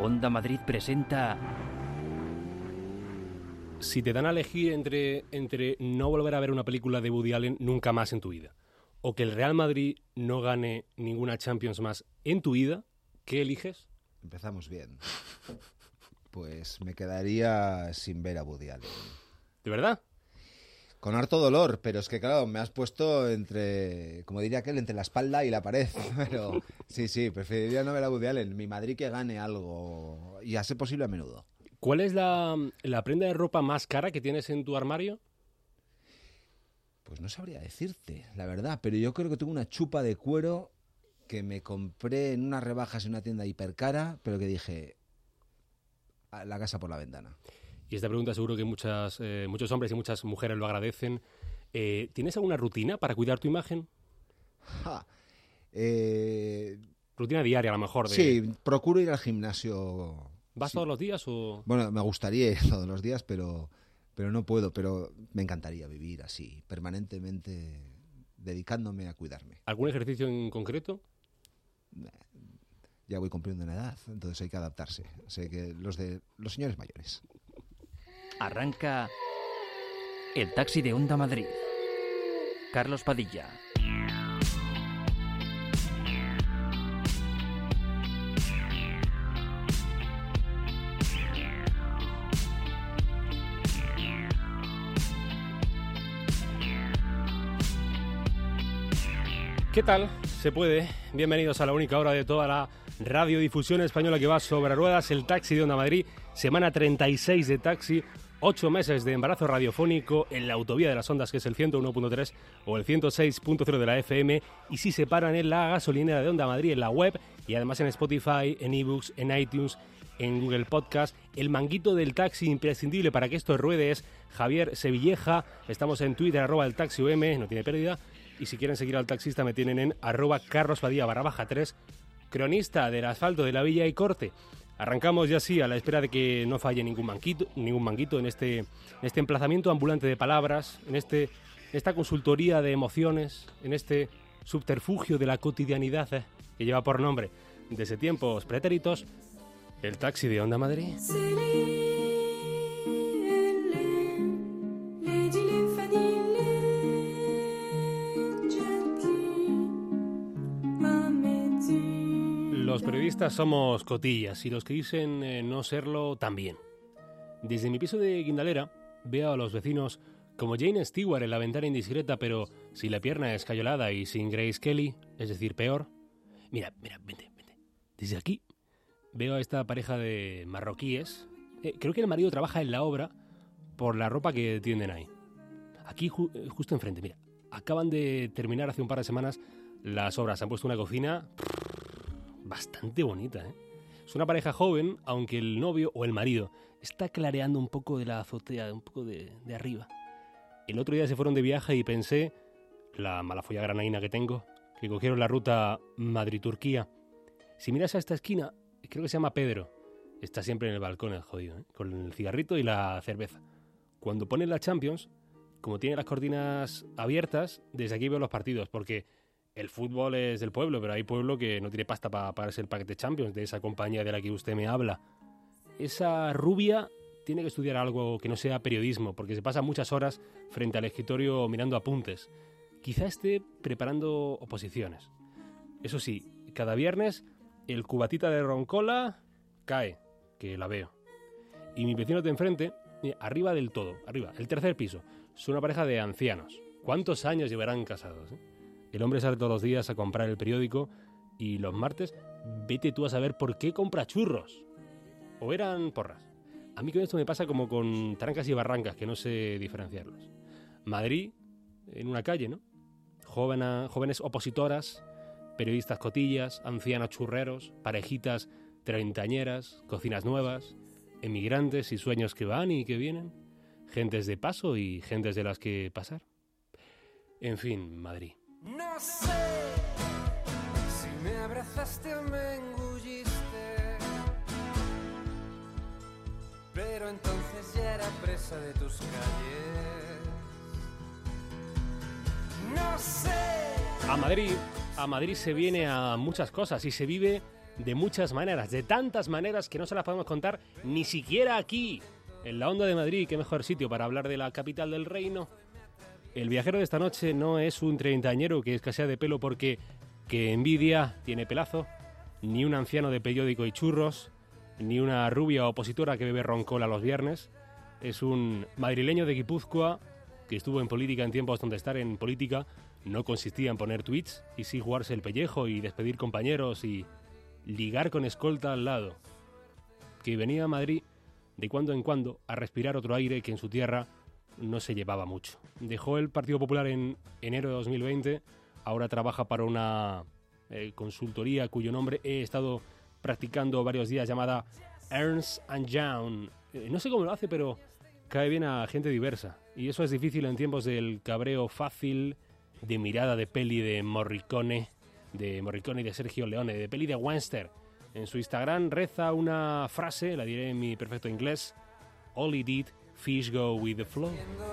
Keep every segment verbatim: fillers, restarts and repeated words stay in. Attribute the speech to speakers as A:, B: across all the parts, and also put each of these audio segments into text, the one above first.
A: Onda Madrid presenta...
B: Si te dan a elegir entre, entre no volver a ver una película de Woody Allen nunca más en tu vida, o que el Real Madrid no gane ninguna Champions más en tu vida, ¿qué eliges?
C: Empezamos bien. Pues me quedaría sin ver a Woody Allen.
B: ¿De verdad?
C: Con harto dolor, pero es que claro, me has puesto entre, como diría aquel, entre la espalda y la pared. Pero sí, sí, preferiría no ver a Woody Allen. Mi Madrid que gane algo, y a ser posible a menudo.
B: ¿Cuál es la, la prenda de ropa más cara que tienes en tu armario?
C: Pues no sabría decirte, la verdad, pero yo creo que tengo una chupa de cuero que me compré en unas rebajas en una tienda hipercara, pero que dije, a la casa por la ventana.
B: Y esta pregunta seguro que muchas, eh, muchos hombres y muchas mujeres lo agradecen. Eh, ¿Tienes alguna rutina para cuidar tu imagen?
C: Ja, eh...
B: Rutina diaria, a lo mejor. De...
C: Sí, procuro ir al gimnasio.
B: ¿Vas
C: sí.
B: todos los días o...?
C: Bueno, me gustaría ir todos los días, pero, pero no puedo. Pero me encantaría vivir así, permanentemente dedicándome a cuidarme.
B: ¿Algún ejercicio en concreto?
C: Ya voy cumpliendo una edad, entonces hay que adaptarse. Sé que los de los señores mayores.
A: Arranca el taxi de Onda Madrid. Carlos Padilla.
B: ¿Qué tal? ¿Se puede? Bienvenidos a la única hora de toda la radiodifusión española que va sobre ruedas, el taxi de Onda Madrid, semana treinta y seis de taxi, ocho meses de embarazo radiofónico en la autovía de las ondas, que es el ciento uno punto tres o el ciento seis punto cero de la F M, y si se paran en la gasolinera de Onda Madrid, en la web, y además en Spotify, en ebooks, en iTunes, en Google Podcast. El manguito del taxi imprescindible para que esto ruede es Javier Sevilleja. Estamos en Twitter, arroba el taxi U M, no tiene pérdida. Y si quieren seguir al taxista me tienen en arroba carlospadilla barra baja tres, cronista del asfalto de la Villa y Corte. Arrancamos ya así a la espera de que no falle ningún manguito, ningún manguito en este, en este emplazamiento ambulante de palabras, en este, esta consultoría de emociones, en este subterfugio de la cotidianidad eh, que lleva por nombre desde tiempos pretéritos, el taxi de Onda Madrid. Los periodistas somos cotillas y los que dicen eh, no serlo también. Desde mi piso de Guindalera veo a los vecinos como Jane Stewart en La ventana indiscreta, pero sin la pierna escayolada y sin Grace Kelly, es decir, peor. Mira, mira, vente, vente. Desde aquí veo a esta pareja de marroquíes. Eh, creo que el marido trabaja en la obra por la ropa que tienden ahí. Aquí, ju- justo enfrente, mira. Acaban de terminar hace un par de semanas las obras. Han puesto una cocina bastante bonita, ¿eh? Es una pareja joven, aunque el novio o el marido está clareando un poco de la azotea, un poco de, de arriba. El otro día se fueron de viaje y pensé, la mala folla granaína que tengo, que cogieron la ruta Madrid-Turquía. Si miras a esta esquina, creo que se llama Pedro. Está siempre en el balcón el jodido, ¿eh? Con el cigarrito y la cerveza. Cuando ponen la Champions, como tiene las cortinas abiertas, desde aquí veo los partidos, porque el fútbol es del pueblo, pero hay pueblo que no tiene pasta para pagarse el paquete Champions de esa compañía de la que usted me habla. Esa rubia tiene que estudiar algo que no sea periodismo, porque se pasa muchas horas frente al escritorio mirando apuntes. Quizá esté preparando oposiciones. Eso sí, cada viernes el cubatita de roncola cae, que la veo. Y mi vecino de enfrente, arriba del todo, arriba, el tercer piso, es una pareja de ancianos. ¿Cuántos años llevarán casados, eh? El hombre sale todos los días a comprar el periódico y los martes vete tú a saber por qué compra churros. O eran porras. A mí con esto me pasa como con trancas y barrancas, que no sé diferenciarlos. Madrid, en una calle, ¿no? Joven, jóvenes opositoras, periodistas cotillas, ancianos churreros, parejitas treintañeras, cocinas nuevas, emigrantes y sueños que van y que vienen, gentes de paso y gentes de las que pasar. En fin, Madrid.
D: No sé si me abrazaste o me engulliste, pero entonces ya era presa de tus calles. No sé.
B: A Madrid, a Madrid se viene a muchas cosas y se vive de muchas maneras, de tantas maneras que no se las podemos contar ni siquiera aquí, en la Onda de Madrid. Qué mejor sitio para hablar de la capital del reino. El viajero de esta noche no es un treintañero que escasea de pelo porque que envidia tiene pelazo, ni un anciano de periódico y churros, ni una rubia opositora que bebe roncola los viernes. Es un madrileño de Guipúzcoa que estuvo en política en tiempos donde estar en política no consistía en poner tweets y sí jugarse el pellejo y despedir compañeros y ligar con escolta al lado. Que venía a Madrid de cuando en cuando a respirar otro aire que en su tierra no se llevaba mucho. Dejó el Partido Popular en enero de dos mil veinte, ahora trabaja para una eh, consultoría cuyo nombre he estado practicando varios días, llamada Ernst and Young. Eh, no sé cómo lo hace, pero cae bien a gente diversa. Y eso es difícil en tiempos del cabreo fácil, de mirada de peli de Morricone, de Morricone y de Sergio Leone, de peli de Western. En su Instagram reza una frase, la diré en mi perfecto inglés: All he did, fish go with the flow.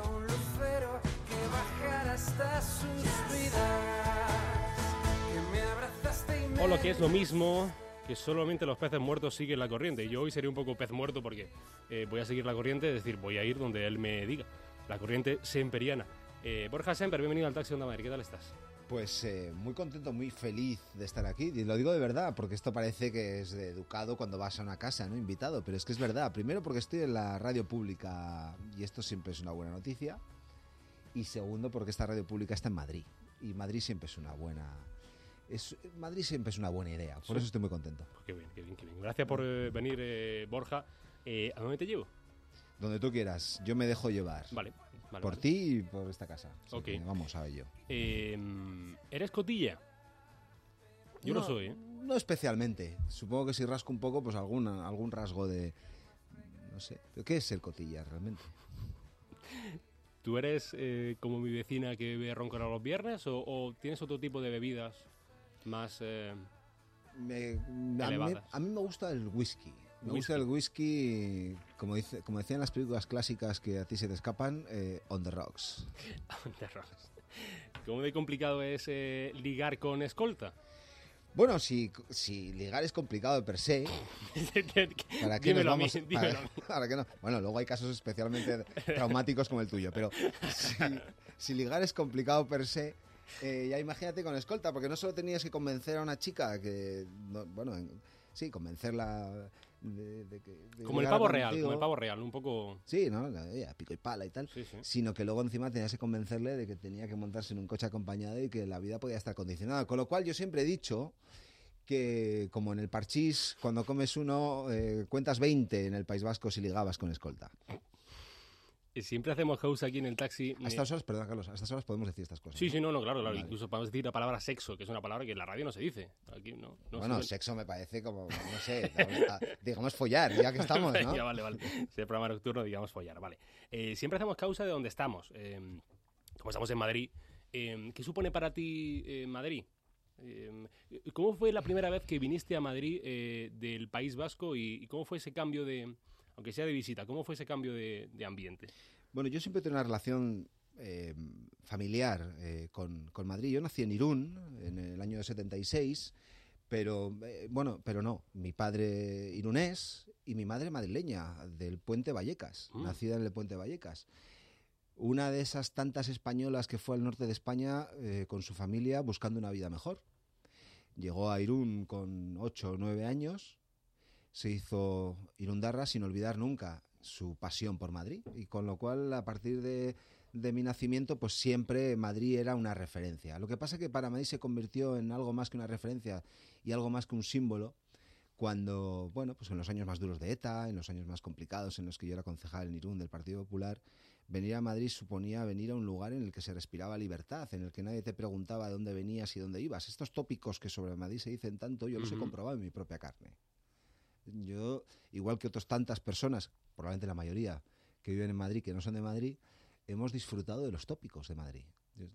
B: O lo que es lo mismo, que solamente los peces muertos siguen la corriente. Yo hoy seré un poco pez muerto porque eh, voy a seguir la corriente, es decir, voy a ir donde él me diga. La corriente semperiana. Eh, Borja Semper, bienvenido al Taxi Onda Madrid. ¿Qué tal estás?
C: Pues eh, muy contento, muy feliz de estar aquí. Y lo digo de verdad, porque esto parece que es de educado cuando vas a una casa, ¿no? Invitado, pero es que es verdad. Primero porque estoy en la radio pública y esto siempre es una buena noticia. Y segundo porque esta radio pública está en Madrid. Y Madrid siempre es una buena... Es, Madrid siempre es una buena idea, por sí. Eso estoy muy contento.
B: Pues qué bien, qué bien, qué bien. Gracias por eh, venir, eh, Borja. Eh, ¿A dónde te llevo?
C: Donde tú quieras, yo me dejo llevar.
B: Vale. Vale,
C: por
B: vale.
C: ti y por esta casa.
B: Okay.
C: Vamos a ello.
B: Eh, ¿Eres cotilla? Yo no, lo soy, ¿eh?
C: No especialmente. Supongo que si rasco un poco, pues alguna, algún rasgo de... No sé. ¿Pero qué es ser cotilla realmente?
B: ¿Tú eres eh, como mi vecina que bebe roncola los viernes o, o tienes otro tipo de bebidas más eh,
C: me, a,
B: elevadas?
C: mí, a mí me gusta el whisky. Me
B: whisky.
C: gusta el whisky, como, dice, como decían las películas clásicas que a ti se te escapan, eh, on the rocks.
B: On the rocks. ¿Cómo de complicado es eh, ligar con escolta?
C: Bueno, si, si ligar es complicado de per se, ¿para qué
B: dímelo
C: nos vamos?
B: A mí, dímelo
C: para,
B: a mí.
C: ¿Para qué no? Bueno, luego hay casos especialmente traumáticos como el tuyo, pero si, si ligar es complicado per se, eh, ya imagínate con escolta, porque no solo tenías que convencer a una chica que, no, bueno, en, sí, convencerla de, de, de
B: como el pavo real, como el pavo real, un poco...
C: Sí, ¿no? A pico y pala y tal.
B: Sí, sí.
C: Sino que luego encima tenías que convencerle de que tenía que montarse en un coche acompañado y que la vida podía estar condicionada. Con lo cual yo siempre he dicho que, como en el parchís, cuando comes uno, eh, cuentas veinte en el País Vasco si ligabas con escolta.
B: Siempre hacemos house aquí en el taxi.
C: A estas horas, perdón, Carlos, a estas horas podemos decir estas cosas.
B: Sí, sí, no, no, claro, claro.
C: Vale.
B: Incluso podemos decir la palabra sexo, que es una palabra que en la radio no se dice. Aquí no. no
C: bueno,
B: se...
C: sexo me parece como, no sé, digamos follar, ya que estamos, ¿no?
B: Ya, vale, vale. Si el programa nocturno, digamos follar, vale. Eh, siempre hacemos causa de donde estamos. Eh, como estamos en Madrid, eh, ¿qué supone para ti eh, Madrid? Eh, ¿Cómo fue la primera vez que viniste a Madrid eh, del País Vasco y, y cómo fue ese cambio de, aunque sea de visita, cómo fue ese cambio de, de ambiente?
C: Bueno, yo siempre tengo una relación eh, familiar eh, con, con Madrid. Yo nací en Irún en el año setenta y seis, pero eh, bueno, pero no. Mi padre irunés y mi madre madrileña, del Puente Vallecas, mm. nacida en el Puente Vallecas. Una de esas tantas españolas que fue al norte de España eh, con su familia buscando una vida mejor. Llegó a Irún con ocho o nueve años, se hizo irundarra sin olvidar nunca su pasión por Madrid, y con lo cual a partir de, de mi nacimiento pues siempre Madrid era una referencia. Lo que pasa es que para Madrid se convirtió en algo más que una referencia y algo más que un símbolo cuando, bueno, pues en los años más duros de ETA, en los años más complicados en los que yo era concejal en Irún del Partido Popular, venir a Madrid suponía venir a un lugar en el que se respiraba libertad, en el que nadie te preguntaba de dónde venías y dónde ibas. Estos tópicos que sobre Madrid se dicen tanto, yo los uh-huh. he comprobado en mi propia carne. Yo, igual que otras tantas personas, probablemente la mayoría que viven en Madrid, que no son de Madrid, hemos disfrutado de los tópicos de Madrid.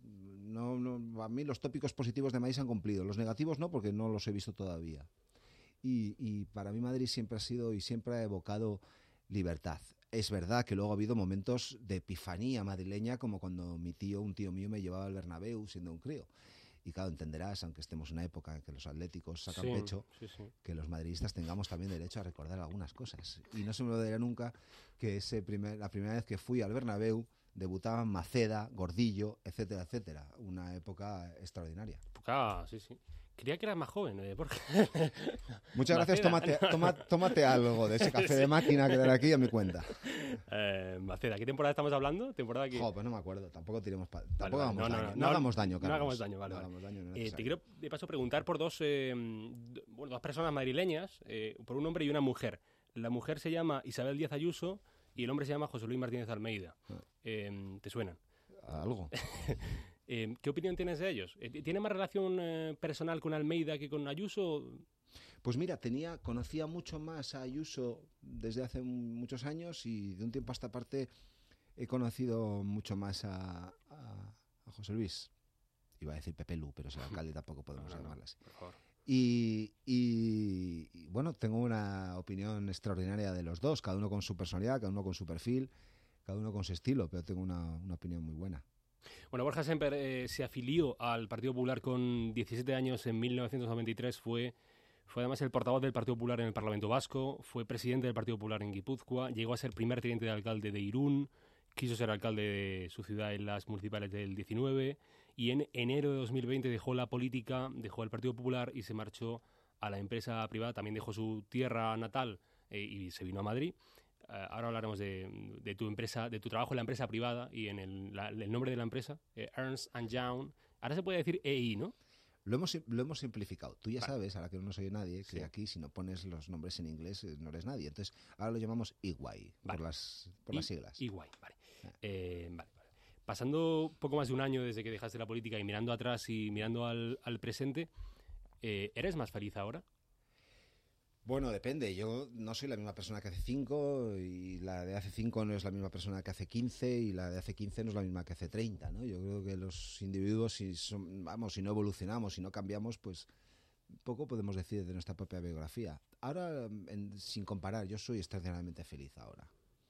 C: No, no, a mí los tópicos positivos de Madrid se han cumplido, los negativos no, porque no los he visto todavía. Y, y para mí Madrid siempre ha sido y siempre ha evocado libertad. Es verdad que luego ha habido momentos de epifanía madrileña, como cuando mi tío, un tío mío, me llevaba al Bernabéu siendo un crío. Y claro, entenderás, aunque estemos en una época en que los atléticos sacan
B: Sí,
C: pecho,
B: sí, sí.
C: que los madridistas tengamos también derecho a recordar algunas cosas. Y no se me olvidará nunca que ese primer, la primera vez que fui al Bernabéu debutaban Maceda, Gordillo, etcétera, etcétera. Una época extraordinaria.
B: Ah, sí, sí. Creía que eras más joven, eh, Borja.
C: Muchas gracias, tómate, toma, tómate algo de ese café de máquina que dan aquí a mi cuenta.
B: Eh, Maceda, ¿qué temporada estamos hablando? ¿Temporada que...
C: Jo, pues no me acuerdo, tampoco tiremos pa-
B: Vale,
C: tampoco
B: vale,
C: hagamos
B: no, no,
C: daño.
B: no,
C: No,
B: no,
C: hagamos daño,
B: no
C: Carlos.
B: hagamos daño, vale,
C: No
B: vale.
C: hagamos daño, no es
B: Eh, te
C: necesario.
B: quiero de paso preguntar por dos, eh, d- bueno, dos personas madrileñas, eh, por un hombre y una mujer. La mujer se llama Isabel Díaz Ayuso y el hombre se llama José Luis Martínez Almeida.
C: Ah.
B: Eh, ¿Te suenan?
C: Algo.
B: Eh, ¿Qué opinión tienes de ellos? Eh, ¿Tiene más relación eh, personal con Almeida que con Ayuso?
C: Pues mira, tenía, conocía mucho más a Ayuso desde hace muchos años y de un tiempo a esta parte he conocido mucho más a, a, a José Luis. Iba a decir Pepe Lu, pero es el alcalde, tampoco podemos
B: No, no, no,
C: llamarla así.
B: por favor.
C: Y, y, y, bueno, tengo una opinión extraordinaria de los dos, cada uno con su personalidad, cada uno con su perfil, cada uno con su estilo, pero tengo una, una opinión muy buena.
B: Bueno, Borja Semper eh, se afilió al Partido Popular con diecisiete años en mil novecientos noventa y tres, fue, fue además el portavoz del Partido Popular en el Parlamento Vasco, fue presidente del Partido Popular en Guipúzcoa, llegó a ser primer teniente de alcalde de Irún, quiso ser alcalde de su ciudad en las municipales del diecinueve y en enero de dos mil veinte dejó la política, dejó el Partido Popular y se marchó a la empresa privada, también dejó su tierra natal eh, y se vino a Madrid. Uh, ahora hablaremos de, de tu empresa, de tu trabajo en la empresa privada y en el, la, el nombre de la empresa, eh, Ernst and Young. Ahora se puede decir E I, ¿no?
C: Lo hemos, lo hemos simplificado. Tú ya
B: Vale.
C: sabes, ahora que no soy nadie, que
B: Sí.
C: aquí si no pones los nombres en inglés eh, no eres nadie. Entonces ahora lo llamamos E Y,
B: Vale.
C: por, las, por
B: I-
C: las siglas.
B: Igual, vale.
C: Ah.
B: Eh, vale, vale. Pasando poco más de un año desde que dejaste la política y mirando atrás y mirando al, al presente, eh, ¿eres más feliz ahora?
C: Bueno, depende. Yo no soy la misma persona que hace cinco y la de hace cinco no es la misma persona que hace quince y la de hace quince no es la misma que hace treinta, ¿no? Yo creo que los individuos, si son, vamos, si no evolucionamos, si no cambiamos, pues poco podemos decir de nuestra propia biografía. Ahora, en- sin comparar, yo soy extraordinariamente feliz ahora.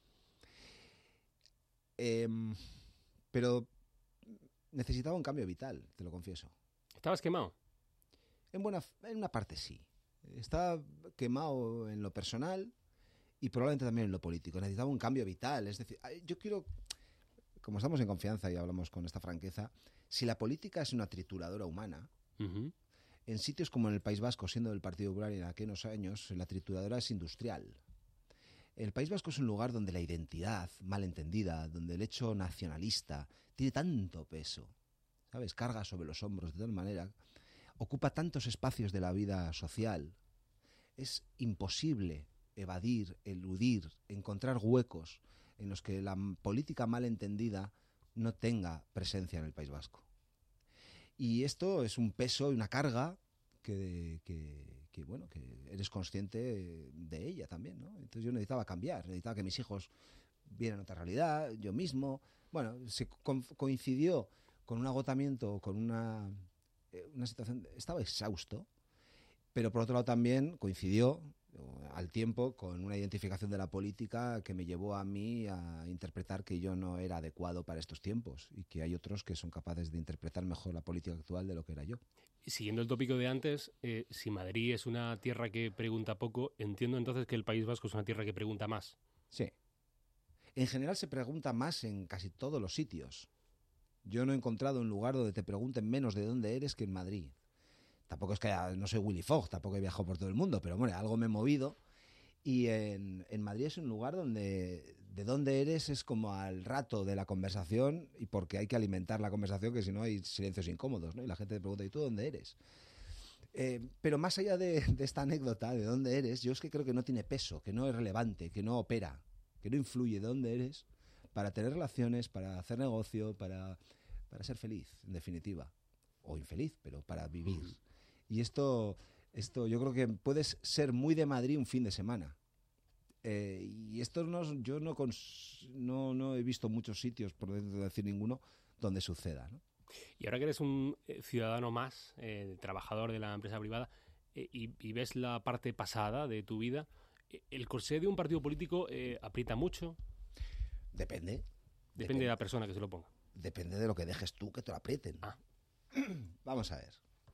C: Em, pero necesitaba un cambio vital, te lo confieso.
B: ¿Estabas quemado?
C: En, buena, en una parte sí. Estaba quemado en lo personal y probablemente también en lo político. Necesitaba un cambio vital. Es decir, yo quiero, como estamos en confianza y hablamos con esta franqueza, si la política es una trituradora humana,
B: Uh-huh.
C: en sitios como en el País Vasco, siendo del Partido Popular y en aquellos años, la trituradora es industrial. El País Vasco es un lugar donde la identidad mal entendida, donde el hecho nacionalista tiene tanto peso, ¿sabes? Carga sobre los hombros de tal manera, ocupa tantos espacios de la vida social. Es imposible evadir, eludir, encontrar huecos en los que la política mal entendida no tenga presencia en el País Vasco. Y esto es un peso y una carga que, que, que, bueno, que eres consciente de ella también, ¿no? Entonces yo necesitaba cambiar, necesitaba que mis hijos vieran otra realidad, yo mismo. Bueno, se co- coincidió con un agotamiento, con una, eh, una situación... Estaba exhausto, pero por otro lado también coincidió al tiempo con una identificación de la política que me llevó a mí a interpretar que yo no era adecuado para estos tiempos y que hay otros que son capaces de interpretar mejor la política actual de lo que era yo.
B: Siguiendo el tópico de antes, eh, si Madrid es una tierra que pregunta poco, entiendo entonces que el País Vasco es una tierra que pregunta más.
C: Sí. En general se pregunta más en casi todos los sitios. Yo no he encontrado un lugar donde te pregunten menos de dónde eres que en Madrid. Tampoco es que haya, no soy Willy Fogg, tampoco he viajado por todo el mundo, pero bueno, algo me he movido. Y en, en Madrid es un lugar donde de dónde eres es como al rato de la conversación y porque hay que alimentar la conversación, que si no hay silencios incómodos, ¿no? Y la gente te pregunta, ¿y tú dónde eres? Eh, pero más allá de, de esta anécdota de dónde eres, yo es que creo que no tiene peso, que no es relevante, que no opera, que no influye de dónde eres para tener relaciones, para hacer negocio, para, para ser feliz, en definitiva. O infeliz, pero para vivir. Y esto, esto yo creo que puedes ser muy de Madrid un fin de semana. Eh, y esto no, yo no, cons, no, no he visto muchos sitios, por no decir ninguno, donde suceda, ¿no?
B: Y ahora que eres un eh, ciudadano más, eh, trabajador de la empresa privada, eh, y, y ves la parte pasada de tu vida, eh, ¿el corsé de un partido político eh, aprieta mucho?
C: Depende.
B: Depende de la persona que se lo ponga.
C: Depende de lo que dejes tú que te lo aprieten.
B: Ah.
C: Vamos a ver.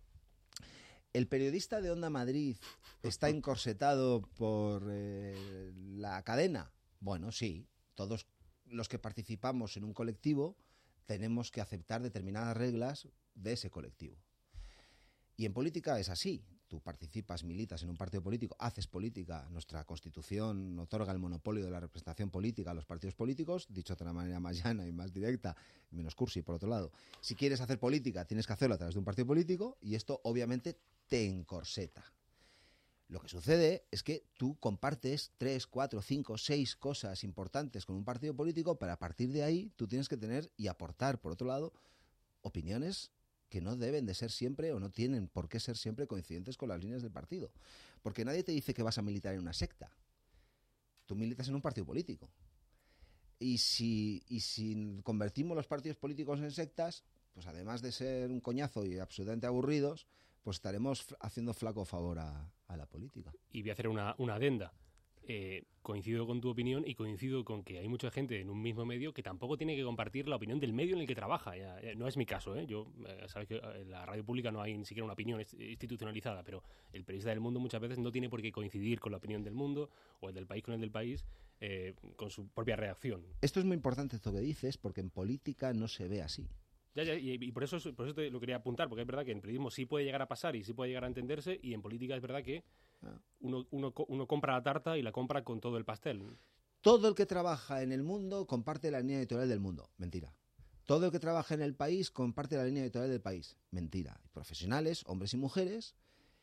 C: ¿El periodista de Onda Madrid está encorsetado por eh, la cadena? Bueno, sí. Todos los que participamos en un colectivo tenemos que aceptar determinadas reglas de ese colectivo. Y en política es así. Tú participas, militas en un partido político, haces política. Nuestra Constitución otorga el monopolio de la representación política a los partidos políticos, dicho de otra manera más llana y más directa, y menos cursi, por otro lado. Si quieres hacer política, tienes que hacerlo a través de un partido político, y esto obviamente te encorseta. Lo que sucede es que tú compartes tres, cuatro, cinco, seis cosas importantes con un partido político, para a partir de ahí tú tienes que tener y aportar, por otro lado, opiniones que no deben de ser siempre, o no tienen por qué ser siempre, coincidentes con las líneas del partido. Porque nadie te dice que vas a militar en una secta. Tú militas en un partido político. Y si, y si convertimos los partidos políticos en sectas, pues además de ser un coñazo y absolutamente aburridos, pues estaremos haciendo flaco favor a, a la política.
B: Y voy a hacer una, una adenda. Eh, coincido con tu opinión y coincido con que hay mucha gente en un mismo medio que tampoco tiene que compartir la opinión del medio en el que trabaja. Ya, ya, no es mi caso, ¿eh? Yo, eh, sabes que en la radio pública no hay ni siquiera una opinión institucionalizada, pero el periodista del Mundo muchas veces no tiene por qué coincidir con la opinión del Mundo, o el del país con el del país, eh, con su propia reacción.
C: Esto es muy importante esto que dices, porque en política no se ve así.
B: Ya, ya, y, y por eso, por eso te lo quería apuntar, porque es verdad que en periodismo sí puede llegar a pasar y sí puede llegar a entenderse, y en política es verdad que uno, uno, uno compra la tarta y la compra con todo el pastel.
C: Todo el que trabaja en el Mundo comparte la línea editorial del Mundo. Mentira. Todo el que trabaja en el país comparte la línea editorial del país. Mentira. Profesionales, hombres y mujeres,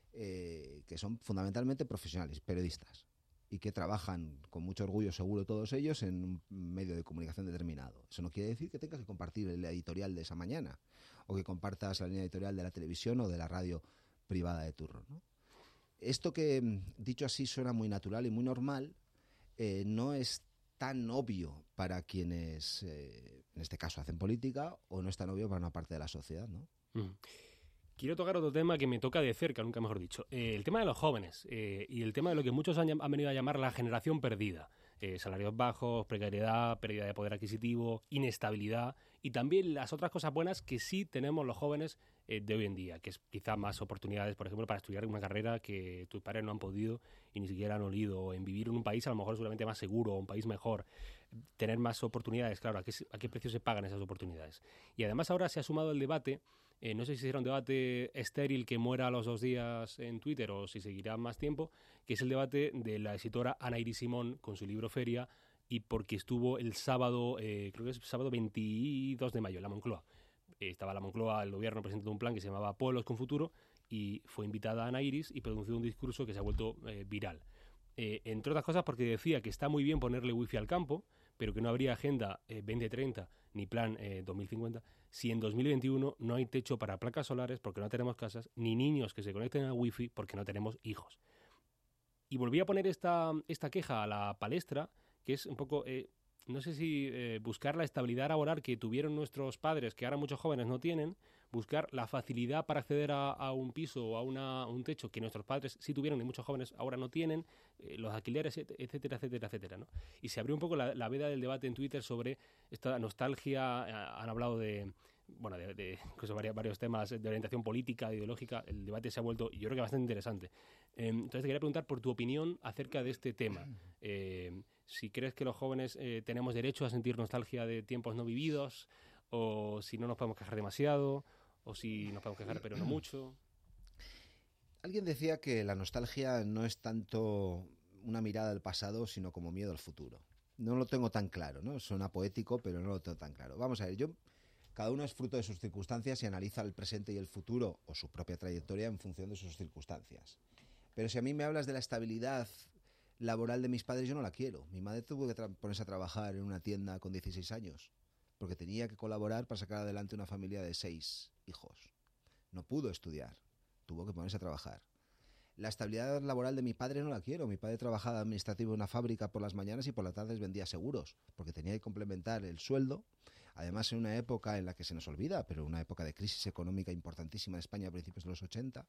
C: eh, que son fundamentalmente profesionales, periodistas, y que trabajan con mucho orgullo, seguro todos ellos, en un medio de comunicación determinado. Eso no quiere decir que tengas que compartir la editorial de esa mañana, o que compartas la línea editorial de la televisión o de la radio privada de turno, ¿no? Esto que, dicho así, suena muy natural y muy normal, eh, no es tan obvio para quienes, eh, en este caso, hacen política, o no es tan obvio para una parte de la sociedad, ¿no?
B: Mm. Quiero tocar otro tema que me toca de cerca, nunca mejor dicho. Eh, el tema de los jóvenes eh, y el tema de lo que muchos han, han venido a llamar la generación perdida. Eh, salarios bajos, precariedad, pérdida de poder adquisitivo, inestabilidad y también las otras cosas buenas que sí tenemos los jóvenes eh, de hoy en día, que es quizá más oportunidades, por ejemplo, para estudiar una carrera que tus padres no han podido y ni siquiera han olido, en vivir en un país a lo mejor seguramente más seguro, un país mejor, tener más oportunidades. Claro, ¿a qué, a qué precio se pagan esas oportunidades? Y además ahora se ha sumado el debate. Eh, no sé si será un debate estéril que muera a los dos días en Twitter o si seguirá más tiempo, que es el debate de la escritora Ana Iris Simón con su libro Feria, y porque estuvo el sábado, eh, creo que es sábado veintidós de mayo, en la Moncloa. Eh, estaba la Moncloa, el gobierno presentando un plan que se llamaba Pueblos con Futuro, y fue invitada Ana Iris y pronunció un discurso que se ha vuelto eh, viral. Eh, entre otras cosas porque decía que está muy bien ponerle wifi al campo, pero que no habría agenda eh, veinte treinta ni plan eh, dos mil cincuenta si en dos mil veintiuno no hay techo para placas solares porque no tenemos casas, ni niños que se conecten al wifi porque no tenemos hijos. Y volví a poner esta, esta queja a la palestra, que es un poco, eh, no sé si eh, buscar la estabilidad laboral que tuvieron nuestros padres, que ahora muchos jóvenes no tienen, buscar la facilidad para acceder a, a un piso o a una, un techo que nuestros padres sí tuvieron y muchos jóvenes ahora no tienen, eh, los alquileres, etcétera, etcétera, etcétera, ¿no? Y se abrió un poco la, la veda del debate en Twitter sobre esta nostalgia. Eh, han hablado de, bueno, de, de pues, varios, varios temas de orientación política, ideológica. El debate se ha vuelto, yo creo que bastante interesante. Eh, entonces te quería preguntar por tu opinión acerca de este tema. Eh, si crees que los jóvenes eh, tenemos derecho a sentir nostalgia de tiempos no vividos, o si no nos podemos quejar demasiado, o si nos podemos quejar pero no mucho.
C: Alguien decía que la nostalgia no es tanto una mirada al pasado, sino como miedo al futuro. No lo tengo tan claro, ¿no? Suena poético, pero no lo tengo tan claro. Vamos a ver, yo... Cada uno es fruto de sus circunstancias y analiza el presente y el futuro, o su propia trayectoria, en función de sus circunstancias. Pero si a mí me hablas de la estabilidad laboral de mis padres, yo no la quiero. Mi madre tuvo que tra- ponerse a trabajar en una tienda con dieciséis años, porque tenía que colaborar para sacar adelante una familia de seis hijos. No pudo estudiar, tuvo que ponerse a trabajar. La estabilidad laboral de mi padre no la quiero. Mi padre trabajaba administrativo en una fábrica por las mañanas y por las tardes vendía seguros, porque tenía que complementar el sueldo. Además, en una época en la que se nos olvida, pero una época de crisis económica importantísima en España a principios de los ochenta,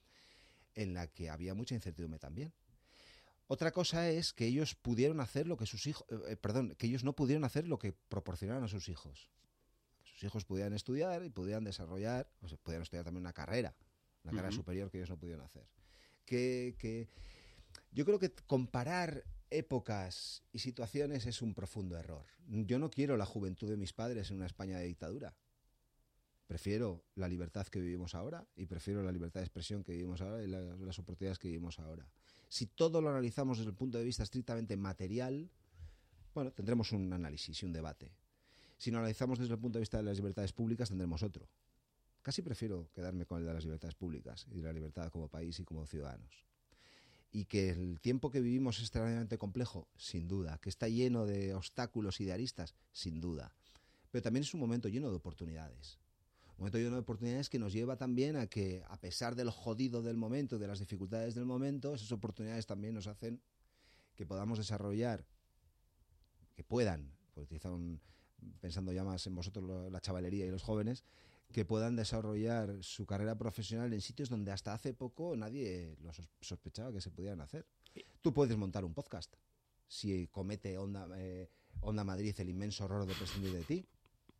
C: en la que había mucha incertidumbre también. Otra cosa es que ellos pudieron hacer lo que sus hijos, eh, perdón, que ellos no pudieron hacer lo que proporcionaron a sus hijos. A sus sus hijos pudieran estudiar y pudieran desarrollar, o sea, pudieran estudiar también una carrera, una carrera uh-huh. superior que ellos no pudieron hacer. Que, que yo creo que comparar épocas y situaciones es un profundo error. Yo no quiero la juventud de mis padres en una España de dictadura. Prefiero la libertad que vivimos ahora y prefiero la libertad de expresión que vivimos ahora y la, las oportunidades que vivimos ahora. Si todo lo analizamos desde el punto de vista estrictamente material, bueno, tendremos un análisis y un debate. Si lo analizamos desde el punto de vista de las libertades públicas, tendremos otro. Casi prefiero quedarme con el de las libertades públicas y de la libertad como país y como ciudadanos. Y que el tiempo que vivimos es extremadamente complejo, sin duda. Que está lleno de obstáculos y de aristas, sin duda. Pero también es un momento lleno de oportunidades. Un momento lleno de oportunidades que nos lleva también a que, a pesar de lo jodido del momento, de las dificultades del momento, esas oportunidades también nos hacen que podamos desarrollar, que puedan, pues utilizar un, pensando ya más en vosotros, la chavalería y los jóvenes, que puedan desarrollar su carrera profesional en sitios donde hasta hace poco nadie lo sospechaba que se pudieran hacer. Tú puedes montar un podcast si comete Onda, eh, Onda Madrid el inmenso error de prescindir de ti.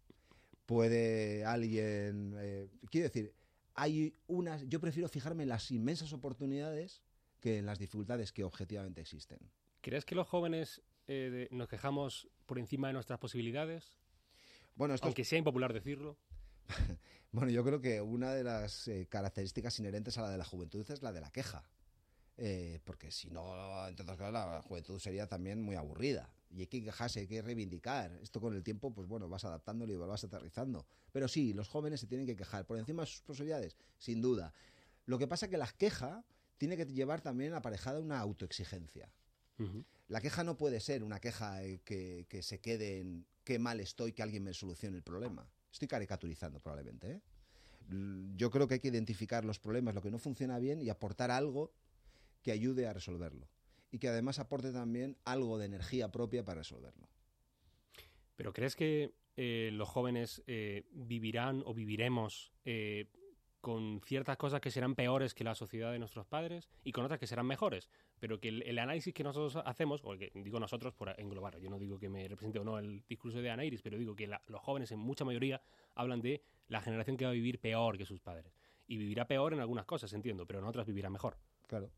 C: Puede alguien... Eh, quiero decir, hay unas... Yo prefiero fijarme en las inmensas oportunidades que en las dificultades que objetivamente existen.
B: ¿Crees que los jóvenes eh, de, nos quejamos por encima de nuestras posibilidades?
C: Bueno, esto
B: Aunque
C: es...
B: sea impopular decirlo.
C: Bueno, yo creo que una de las eh, características inherentes a la de la juventud es la de la queja. Eh, porque si no, entonces claro, la juventud sería también muy aburrida. Y hay que quejarse, hay que reivindicar. Esto con el tiempo, pues bueno, vas adaptándolo y vas aterrizando. Pero sí, los jóvenes se tienen que quejar. Por encima de sus posibilidades, sin duda. Lo que pasa es que la queja tiene que llevar también aparejada una autoexigencia. Uh-huh. La queja no puede ser una queja eh, que, que se quede en qué mal estoy, que alguien me solucione el problema. Estoy caricaturizando probablemente, ¿eh? Yo creo que hay que identificar los problemas, lo que no funciona bien y aportar algo que ayude a resolverlo. Y que además aporte también algo de energía propia para resolverlo.
B: ¿Pero crees que eh, los jóvenes eh, vivirán o viviremos eh, con ciertas cosas que serán peores que la sociedad de nuestros padres y con otras que serán mejores? Pero que el, el análisis que nosotros hacemos, o que digo nosotros por englobar, yo no digo que me represente o no el discurso de Anairis, pero digo que la, los jóvenes en mucha mayoría hablan de la generación que va a vivir peor que sus padres. Y vivirá peor en algunas cosas, entiendo, pero en otras vivirá mejor.
C: Claro.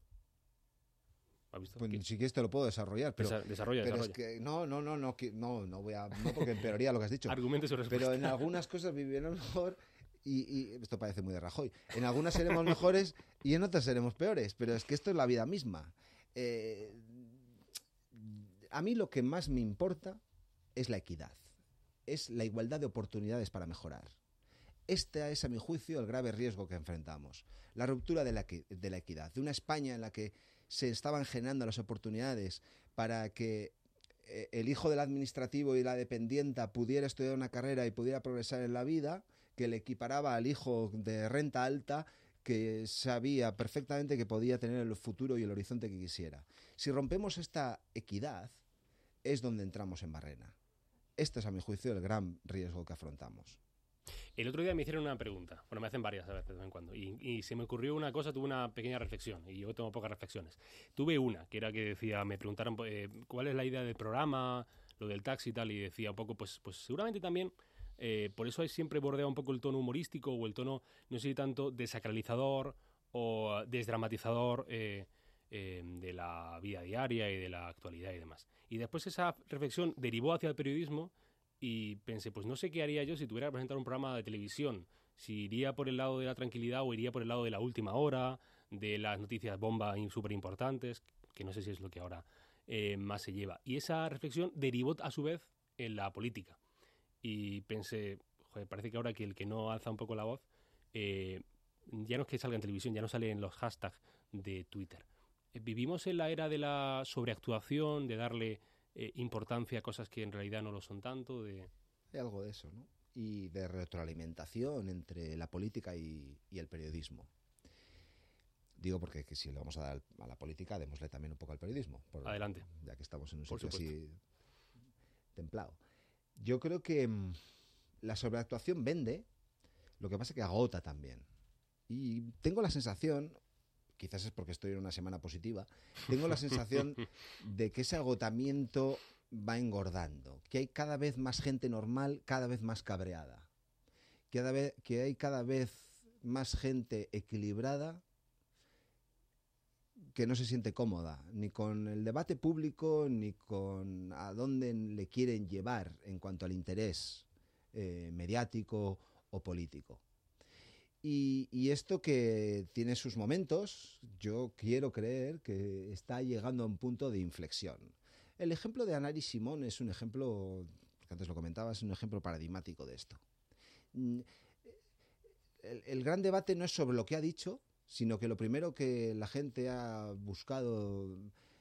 B: ¿Has visto?
C: Pues si quieres te lo puedo desarrollar, pero,
B: Desa- desarrolla,
C: pero
B: desarrolla.
C: es que no, no, no, no, no, no voy a, no porque empeoraría lo que has dicho.
B: Argumente su respuesta.
C: Pero en algunas cosas vivirán mejor y, y esto parece muy de Rajoy. En algunas seremos mejores y en otras seremos peores, pero es que esto es la vida misma. Eh, a mí lo que más me importa es la equidad, es la igualdad de oportunidades para mejorar. Este es, a mi juicio, el grave riesgo que enfrentamos. La ruptura de la, de la equidad, de una España en la que se estaban generando las oportunidades para que el hijo del administrativo y la dependienta pudiera estudiar una carrera y pudiera progresar en la vida, que le equiparaba al hijo de renta alta, que sabía perfectamente que podía tener el futuro y el horizonte que quisiera. Si rompemos esta equidad, es donde entramos en barrena. Este es, a mi juicio, el gran riesgo que afrontamos.
B: El otro día me hicieron una pregunta, bueno, me hacen varias a veces de vez en cuando, y, y se me ocurrió una cosa, tuve una pequeña reflexión, y yo tengo pocas reflexiones. Tuve una, que era que decía, me preguntaron eh, cuál es la idea del programa, lo del taxi y tal, y decía un poco, pues, pues seguramente también, eh, por eso hay siempre bordea un poco el tono humorístico, o el tono, no sé si tanto desacralizador o desdramatizador eh, eh, de la vida diaria y de la actualidad y demás. Y después esa reflexión derivó hacia el periodismo, y pensé, pues no sé qué haría yo si tuviera que presentar un programa de televisión. Si iría por el lado de la tranquilidad o iría por el lado de la última hora, de las noticias bomba súper importantes, que no sé si es lo que ahora eh, más se lleva. Y esa reflexión derivó a su vez en la política. Y pensé, joder, parece que ahora que el que no alza un poco la voz, eh, ya no es que salga en televisión, ya no sale en los hashtags de Twitter. Eh, vivimos en la era de la sobreactuación, de darle Eh, importancia a cosas que en realidad no lo son tanto. De...
C: Hay algo de eso, ¿no? Y de retroalimentación entre la política y, y el periodismo. Digo porque que si le vamos a dar a la política, démosle también un poco al periodismo. Por,
B: Adelante.
C: Ya que estamos en un
B: Por
C: sitio
B: supuesto.
C: así templado. Yo creo que mmm, la sobreactuación vende, lo que pasa es que agota también. Y tengo la sensación... quizás es porque estoy en una semana positiva, tengo la sensación de que ese agotamiento va engordando, que hay cada vez más gente normal, cada vez más cabreada. que, cada vez, que hay cada vez más gente equilibrada que no se siente cómoda, ni con el debate público, ni con a dónde le quieren llevar en cuanto al interés eh, mediático o político. Y, y esto que tiene sus momentos, yo quiero creer que está llegando a un punto de inflexión. El ejemplo de Anari Simón es un ejemplo, que antes lo comentabas, es un ejemplo paradigmático de esto. El, el gran debate no es sobre lo que ha dicho, sino que lo primero que la gente ha buscado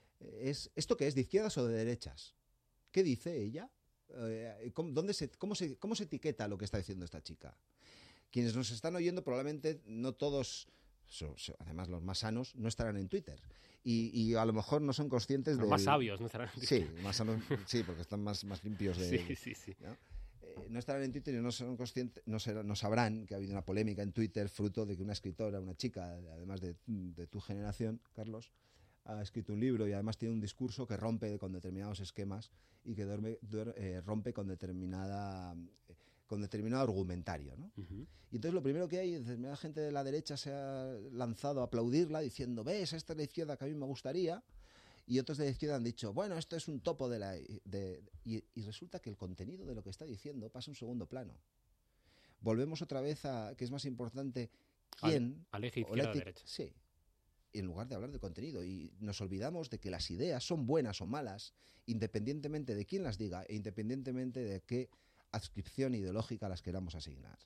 C: es ¿esto qué es? ¿De izquierdas o de derechas? ¿Qué dice ella? Eh, ¿cómo, dónde se, cómo, se, ¿Cómo se etiqueta lo que está diciendo esta chica? Quienes nos están oyendo probablemente no todos, so, so, además los más sanos, no estarán en Twitter. Y, y a lo mejor no son conscientes de...
B: Los más sabios no estarán en Twitter.
C: Sí, más sanos, sí, porque están más, más limpios de...
B: Sí, sí, sí.
C: ¿no? No estarán en Twitter y no son conscientes, no, serán, no sabrán que ha habido una polémica en Twitter fruto de que una escritora, una chica, además de, de tu generación, Carlos, ha escrito un libro y además tiene un discurso que rompe con determinados esquemas y que duerme, duerme, eh, rompe con determinada eh, con determinado argumentario, ¿no? Uh-huh. Y entonces lo primero que hay, determinada gente de la derecha se ha lanzado a aplaudirla diciendo, ves, esta es la izquierda que a mí me gustaría. Y otros de la izquierda han dicho, bueno, esto es un topo de la... De, y, y resulta que el contenido de lo que está diciendo pasa a un segundo plano. Volvemos otra vez a que es más importante quién...
B: Al, al eje izquierda-derecha.
C: Sí, en lugar de hablar de contenido. Y nos olvidamos de que las ideas son buenas o malas, independientemente de quién las diga e independientemente de qué adscripción ideológica las queramos asignar.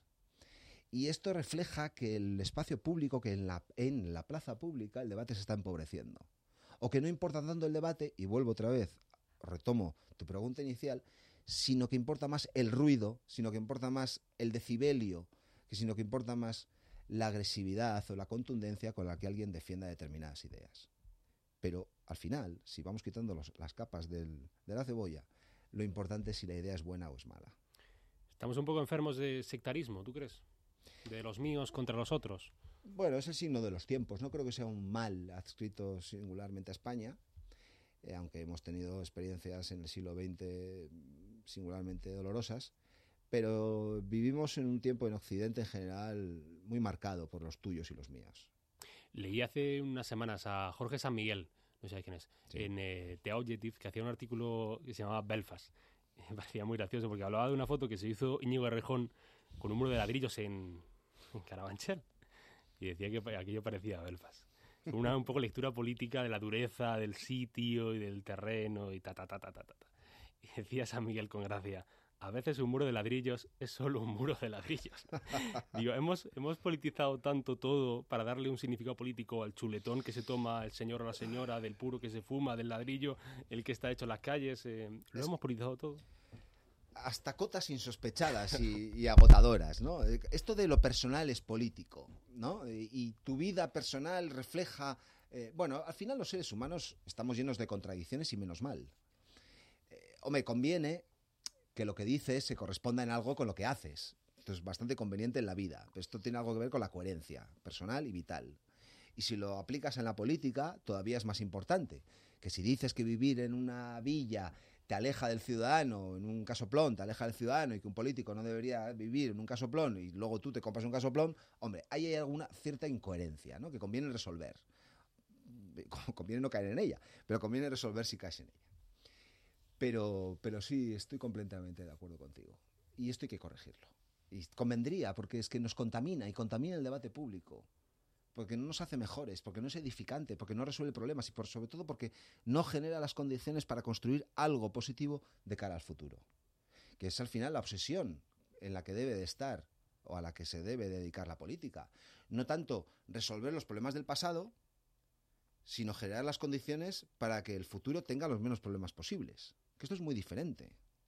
C: Y esto refleja que el espacio público, que en la, en la plaza pública el debate se está empobreciendo. O que no importa tanto el debate, y vuelvo otra vez, retomo tu pregunta inicial, sino que importa más el ruido, sino que importa más el decibelio, que sino que importa más la agresividad o la contundencia con la que alguien defienda determinadas ideas. Pero al final, si vamos quitando los, las capas del, de la cebolla, lo importante es si la idea es buena o es mala.
B: Estamos un poco enfermos de sectarismo, ¿tú crees? De los míos contra los otros.
C: Bueno, es el signo de los tiempos. No creo que sea un mal adscrito singularmente a España, eh, aunque hemos tenido experiencias en el siglo veinte singularmente dolorosas, pero vivimos en un tiempo en Occidente en general muy marcado por los tuyos y los míos.
B: Leí hace unas semanas a Jorge San Miguel, no sé quién es, sí. en eh, The Objective, que hacía un artículo que se llamaba Belfast. Me parecía muy gracioso porque hablaba de una foto que se hizo Íñigo Errejón con un muro de ladrillos en, en Carabanchel. Y decía que aquello parecía Belfast. Una un poco lectura política de la dureza del sitio y del terreno y ta, ta, ta, ta, ta, ta. Y decía San Miguel con gracia, a veces un muro de ladrillos es solo un muro de ladrillos. Digo, hemos, hemos politizado tanto todo para darle un significado político al chuletón que se toma el señor o la señora, del puro que se fuma, del ladrillo, el que está hecho en las calles. Eh, ¿Lo es... hemos politizado todo?
C: Hasta cotas insospechadas y, y agotadoras, ¿no? Esto de lo personal es político, ¿no? Y, y tu vida personal refleja... Eh, bueno, al final los seres humanos estamos llenos de contradicciones y menos mal. Eh, hombre, conviene que lo que dices se corresponda en algo con lo que haces. Esto es bastante conveniente en la vida. Esto tiene algo que ver con la coherencia personal y vital. Y si lo aplicas en la política, todavía es más importante. Que si dices que vivir en una villa te aleja del ciudadano, en un casoplón te aleja del ciudadano y que un político no debería vivir en un casoplón y luego tú te compras un casoplón, hombre, ahí hay alguna cierta incoherencia, ¿no? Que conviene resolver. Conviene no caer en ella, pero conviene resolver si caes en ella. Pero, pero sí, estoy completamente de acuerdo contigo. Y esto hay que corregirlo. Y convendría, porque es que nos contamina y contamina el debate público. Porque no nos hace mejores, porque no es edificante, porque no resuelve problemas y por, sobre todo porque no genera las condiciones para construir algo positivo de cara al futuro. Que es al final la obsesión en la que debe de estar o a la que se debe dedicar la política. No tanto resolver los problemas del pasado, sino generar las condiciones para que el futuro tenga los menos problemas posibles. Que esto es muy diferente.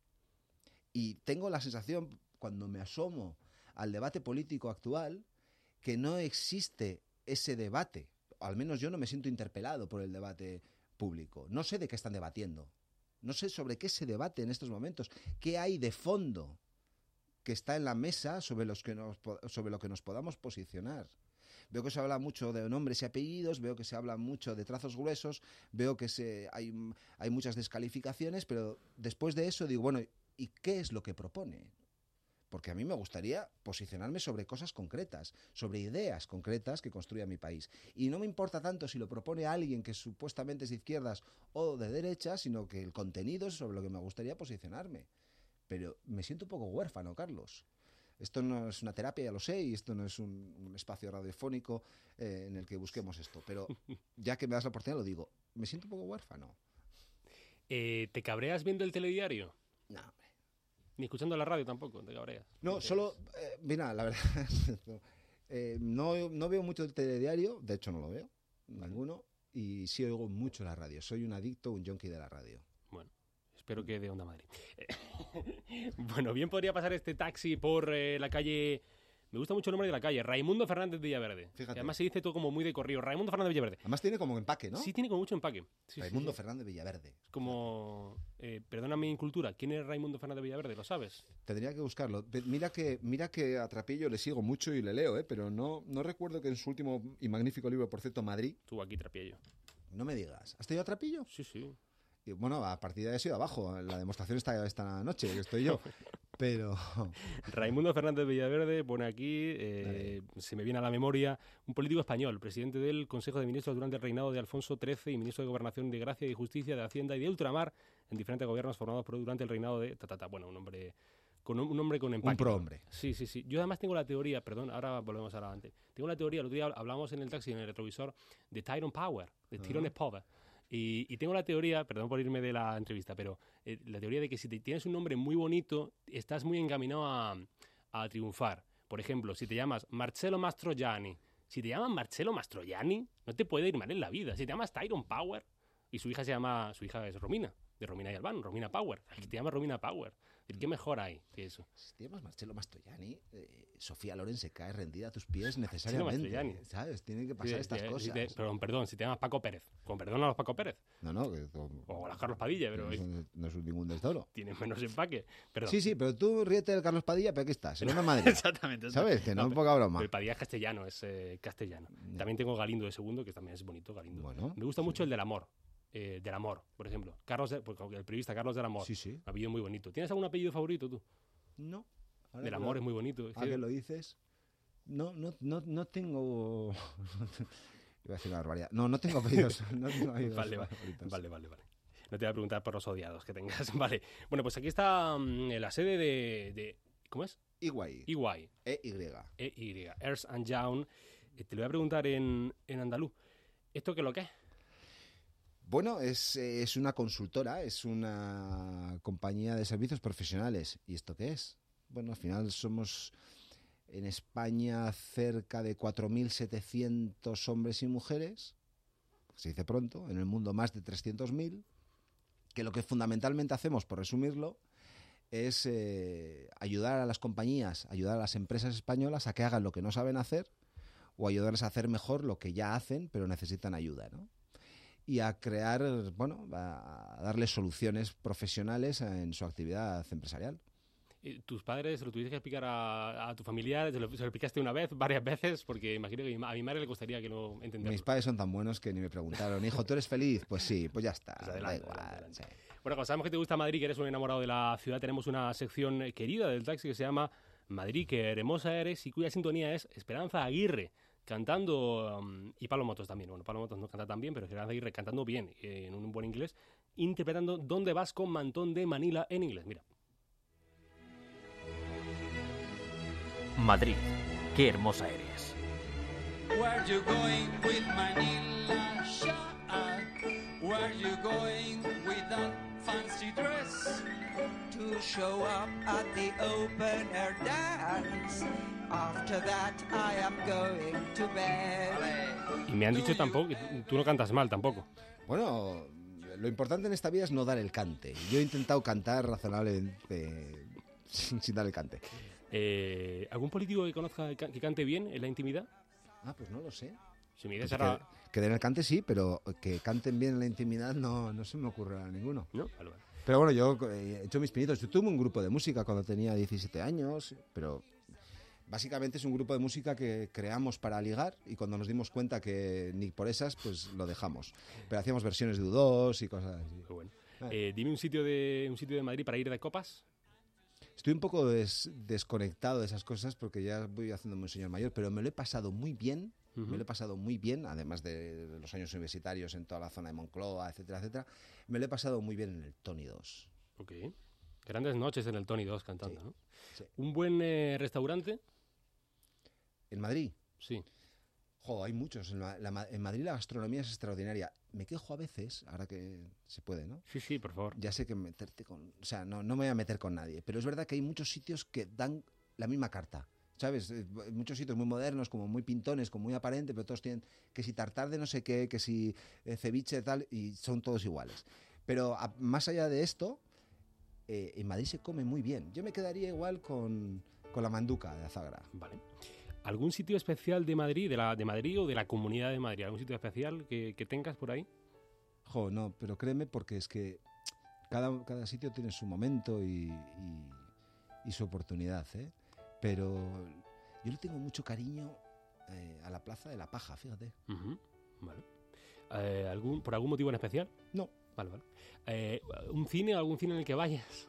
C: Y tengo la sensación, cuando me asomo al debate político actual, que no existe ese debate. Al menos yo no me siento interpelado por el debate público. No sé de qué están debatiendo. No sé sobre qué se debate en estos momentos. ¿Qué hay de fondo que está en la mesa sobre, los que nos, sobre lo que nos podamos posicionar? Veo que se habla mucho de nombres y apellidos, veo que se habla mucho de trazos gruesos, veo que se, hay, hay muchas descalificaciones, pero después de eso digo, bueno, ¿y qué es lo que propone? porque a mí me gustaría posicionarme sobre cosas concretas, sobre ideas concretas que construya mi país. Y no me importa tanto si lo propone alguien que supuestamente es de izquierdas o de derechas, sino que el contenido es sobre lo que me gustaría posicionarme. Pero me siento un poco huérfano, Carlos. Esto no es una terapia, ya lo sé, y esto no es un, un espacio radiofónico eh, en el que busquemos esto. Pero ya que me das la oportunidad, lo digo, me siento un poco huérfano.
B: Eh, ¿Te cabreas viendo el telediario?
C: No, hombre.
B: Ni escuchando la radio tampoco, te cabreas.
C: No, solo, eh, mira, la verdad, eh, no, no veo mucho el telediario, de hecho no lo veo, vale. ninguno, y sí oigo mucho la radio. Soy un adicto, un junkie de la radio.
B: Bueno, espero que de Onda Madrid. Bueno, bien podría pasar este taxi por eh, la calle... Me gusta mucho el nombre de la calle, Raimundo Fernández Villaverde.
C: Fíjate.
B: Además se dice todo como muy de corrido, Raimundo Fernández Villaverde.
C: Además tiene como empaque, ¿no?
B: Sí, tiene como mucho empaque. Sí,
C: Raimundo
B: sí, sí.
C: Fernández Villaverde.
B: Es como... Eh, perdona mi incultura, ¿quién es Raimundo Fernández Villaverde? ¿Lo sabes?
C: Tendría que buscarlo. Mira que, mira que a Trapillo le sigo mucho y le leo, ¿eh? Pero no, no recuerdo que en su último y magnífico libro, por cierto, Madrid...
B: Estuvo aquí Trapillo.
C: No me digas. ¿Has tenido a Trapillo?
B: Sí, sí.
C: Y bueno, a partir de ahí he sido abajo. La demostración está esta noche, que estoy yo. Pero...
B: Raimundo Fernández Villaverde pone aquí, eh, se me viene a la memoria, un político español, presidente del Consejo de Ministros durante el reinado de Alfonso trece y ministro de Gobernación, de Gracia y Justicia, de Hacienda y de Ultramar en diferentes gobiernos formados por, durante el reinado de... Ta, ta, ta, bueno, un hombre con un, un hombre con empaque.
C: Un prohombre.
B: Sí, sí, sí. Yo además tengo la teoría, perdón, ahora volvemos a la antes. Tengo la teoría, el otro día hablamos en el taxi, en el retrovisor, de Tyrone Power, de Tyrone uh-huh. Power. Y, y tengo la teoría, perdón por irme de la entrevista, pero eh, la teoría de que si te, tienes un nombre muy bonito, estás muy encaminado a, a triunfar. Por ejemplo, si te llamas Marcello Mastroianni, si te llaman Marcello Mastroianni, no te puede ir mal en la vida. Si te llamas Tyrone Power, y su hija se llama, su hija es Romina, de Romina y Albán, Romina Power, que te llama Romina Power. ¿Qué mejor hay que eso?
C: Si te llamas Marcello Mastroianni, eh, Sofía Loren se cae rendida a tus pies necesariamente. ¿Sabes? Tienen que pasar sí, estas sí, cosas.
B: Si te, perdón, perdón, si te llamas Paco Pérez, con perdón a los Paco Pérez.
C: No, no. Que,
B: o a los Carlos Padilla, pero...
C: No es, un, no es ningún desdoro.
B: Tienen menos empaque. Perdón.
C: Sí, sí, pero tú ríete del Carlos Padilla, pero aquí estás, en una Madrid.
B: Exactamente.
C: ¿Sabes? Que no, no es poca broma.
B: El Padilla es castellano, es eh, castellano. No. También tengo Galindo de segundo, que también es bonito, Galindo.
C: Bueno,
B: me gusta
C: sí.
B: mucho el del amor. Eh, del Amor, por ejemplo. Carlos, de, pues, el periodista Carlos del Amor.
C: Sí, sí.
B: Un apellido muy bonito. ¿Tienes algún apellido favorito tú?
C: No.
B: Del Amor lo, es muy bonito.
C: ¿A qué lo dices? No, no, no, no tengo... Iba a decir una barbaridad. No, no tengo apellidos. No tengo apellidos
B: vale, vale, vale, vale, vale. No te voy a preguntar por los odiados que tengas. Vale. Bueno, pues aquí está um, la sede de, de... ¿Cómo es?
C: E Y.
B: E Y.
C: E Y.
B: E Y. Ernst and Young. Eh, te lo voy a preguntar en, en andaluz. ¿Esto qué es lo que es?
C: Bueno, es, es una consultora, es una compañía de servicios profesionales. ¿Y esto qué es? Bueno, al final somos en España cerca de cuatro mil setecientos hombres y mujeres, se dice pronto, en el mundo más de trescientos mil, que lo que fundamentalmente hacemos, por resumirlo, es eh, ayudar a las compañías, ayudar a las empresas españolas a que hagan lo que no saben hacer o ayudarles a hacer mejor lo que ya hacen, pero necesitan ayuda, ¿no? Y a crear, bueno, a darles soluciones profesionales en su actividad empresarial.
B: ¿Tus padres lo tuviste que explicar a, a tu familia? ¿Se lo, ¿Se lo explicaste una vez, varias veces? Porque imagino que a mi madre le gustaría que no entendiera.
C: Mis padres son tan buenos que ni me preguntaron, hijo, ¿tú eres feliz? Pues sí, pues ya está.
B: Pues adelante,
C: da igual,
B: adelante, adelante.
C: Sí.
B: Bueno, como sabemos que te gusta Madrid, que eres un enamorado de la ciudad, tenemos una sección querida del taxi que se llama Madrid, que hermosa eres, y cuya sintonía es Esperanza Aguirre, cantando, um, y Pablo Motos también. Bueno, Pablo Motos no canta tan bien, pero Esperanza Aguirre cantando bien, eh, en un buen inglés, interpretando ¿Dónde vas con Mantón de Manila en inglés? Mira.
A: Madrid, qué hermosa eres.
E: Where you going with Manila shirt? Where you going with that fancy dress?
F: To show up at the open air dance. After that I am going to bed.
B: Y me han dicho tampoco que tú no cantas mal tampoco.
C: Bueno, lo importante en esta vida es no dar el cante. Yo he intentado cantar razonablemente sin, sin dar el cante.
B: Eh, ¿Algún político que conozca que cante bien en la intimidad?
C: Ah, pues no lo sé.
B: Si me
C: pues
B: era...
C: que, que den el cante sí, pero que canten bien en la intimidad no, no se me ocurre a ninguno.
B: No, vale, vale.
C: Pero bueno, yo he hecho mis pinitos. Yo tuve un grupo de música cuando tenía diecisiete años, pero básicamente es un grupo de música que creamos para ligar y cuando nos dimos cuenta que ni por esas, pues lo dejamos. Pero hacíamos versiones de U dos y cosas así.
B: Muy bueno. Eh, dime un sitio de un sitio de Madrid para ir de copas.
C: Estoy un poco des- desconectado de esas cosas porque ya voy haciéndome un señor mayor, pero me lo he pasado muy bien,
B: Ujú.
C: me lo he pasado muy bien, además de los años universitarios en toda la zona de Moncloa, etcétera, etcétera, me lo he pasado muy bien en el Tony dos.
B: Ok. Grandes noches en el Tony dos cantando,
C: Sí,
B: ¿no?
C: sí.
B: ¿Un buen eh, restaurante?
C: En Madrid,
B: Sí.
C: jo, hay muchos. En, la- la Ma- en Madrid la gastronomía es extraordinaria. Me quejo a veces, ahora que se puede, ¿no?
B: Sí, sí, por favor.
C: Ya sé que meterte con... O sea, no, no me voy a meter con nadie, pero es verdad que hay muchos sitios que dan la misma carta. ¿Sabes? Eh, Muchos sitios muy modernos, como muy pintones, como muy aparente, pero todos tienen que si tartar de no sé qué, que si eh, ceviche tal, y son todos iguales. Pero a- más allá de esto, eh, en Madrid se come muy bien. Yo me quedaría igual con, con la manduca de Azagra.
B: Vale. ¿Algún sitio especial de Madrid, de, la, de Madrid o de la Comunidad de Madrid? ¿Algún sitio especial que, que tengas por ahí?
C: Jo, no, pero créeme porque es que cada, cada sitio tiene su momento y, y- y su oportunidad, ¿eh? Pero yo le tengo mucho cariño eh, a la Plaza de la Paja, fíjate.
B: Ujú. Vale. Eh, ¿algún, ¿Por algún motivo en especial?
C: No.
B: Vale, vale. Eh, ¿Un cine o algún cine en el que vayas?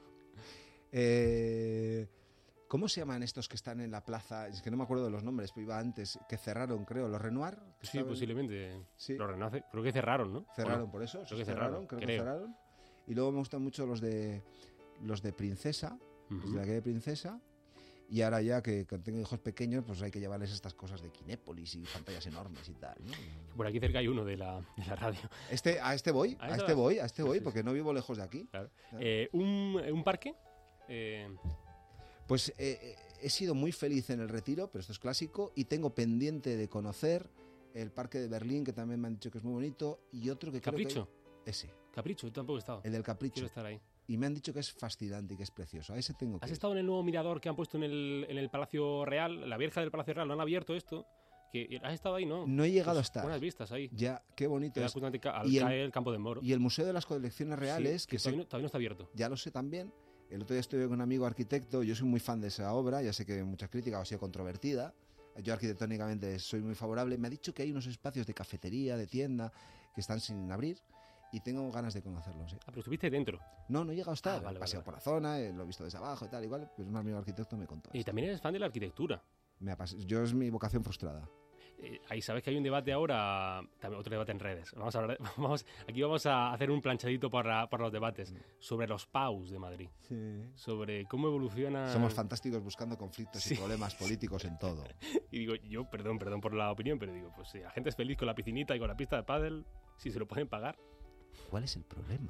C: Eh, ¿Cómo se llaman estos que están en la plaza? Es que no me acuerdo de los nombres, pero iba antes, que cerraron, creo, los Renoir. que
B: Sí,
C: estaban-
B: posiblemente.
C: Sí.
B: Lo renace. Creo que cerraron, ¿no?
C: Cerraron
B: ¿O no?
C: por eso,
B: Creo que
C: cerraron,
B: cerraron,
C: creo que
B: creo.
C: cerraron. Y luego me gustan mucho los de los de Princesa, los
B: Ujú.
C: de la calle Princesa. Y ahora ya que, que tengo hijos pequeños, pues hay que llevarles estas cosas de Kinépolis y pantallas enormes y tal, ¿no?
B: Por aquí cerca hay uno de la, de la radio.
C: Este, a este voy,
B: ¿A
C: a
B: ese
C: este
B: vas?
C: voy, a este
B: Sí,
C: voy,
B: sí,
C: porque no vivo lejos de aquí.
B: Claro.
C: Claro.
B: Eh, ¿un, ¿Un parque? Eh,
C: Pues eh, eh, he sido muy feliz en el Retiro, pero esto es clásico, y tengo pendiente de conocer el Parque de Berlín, que también me han dicho que es muy bonito, y otro que
B: ¿Capricho?
C: creo que... Ese,
B: Capricho, yo tampoco he estado.
C: el del Capricho.
B: Quiero estar ahí.
C: Y me han dicho que es fascinante y que es precioso. A ese tengo que
B: ¿Has
C: ir.
B: estado en el nuevo mirador que han puesto en el, en el Palacio Real? La verja del Palacio Real, lo han abierto esto. Que, ¿Has estado ahí? No.
C: No he llegado
B: Pues
C: a estar.
B: Buenas vistas ahí.
C: Ya, qué bonito
B: Te das
C: es.
B: cuenta de que al
C: Y el-
B: caer el campo de Moro.
C: Y el Museo de las Colecciones Reales,
B: Sí,
C: que sé-
B: todavía, no, todavía no está abierto.
C: ya lo sé también. El otro día estuve con un amigo arquitecto, yo soy muy fan de esa obra, ya sé que muchas críticas ha sido controvertida. Yo arquitectónicamente soy muy favorable. Me ha dicho que hay unos espacios de cafetería, de tienda, que están sin abrir y tengo ganas de conocerlos. ¿eh?
B: Ah, pero estuviste dentro.
C: No, no he llegado a estar.
B: Ah, vale,
C: He paseado
B: vale,
C: por la zona, eh, lo he visto desde abajo y tal, igual, pero un amigo arquitecto me contó.
B: Y
C: esto.
B: también eres fan de la arquitectura.
C: Me ha pas- yo es mi vocación frustrada.
B: Eh, ahí sabes que hay un debate ahora, también otro debate en redes. Vamos a hablar, vamos, aquí vamos a hacer un planchadito para, para los debates sobre los P A Us de Madrid, sobre cómo evoluciona.
C: Somos fantásticos buscando conflictos
B: Sí.
C: y problemas políticos en todo.
B: Y digo, yo, perdón, perdón por la opinión, pero digo, pues si la gente es feliz con la piscinita y con la pista de pádel, si se lo pueden pagar.
C: ¿Cuál es el problema?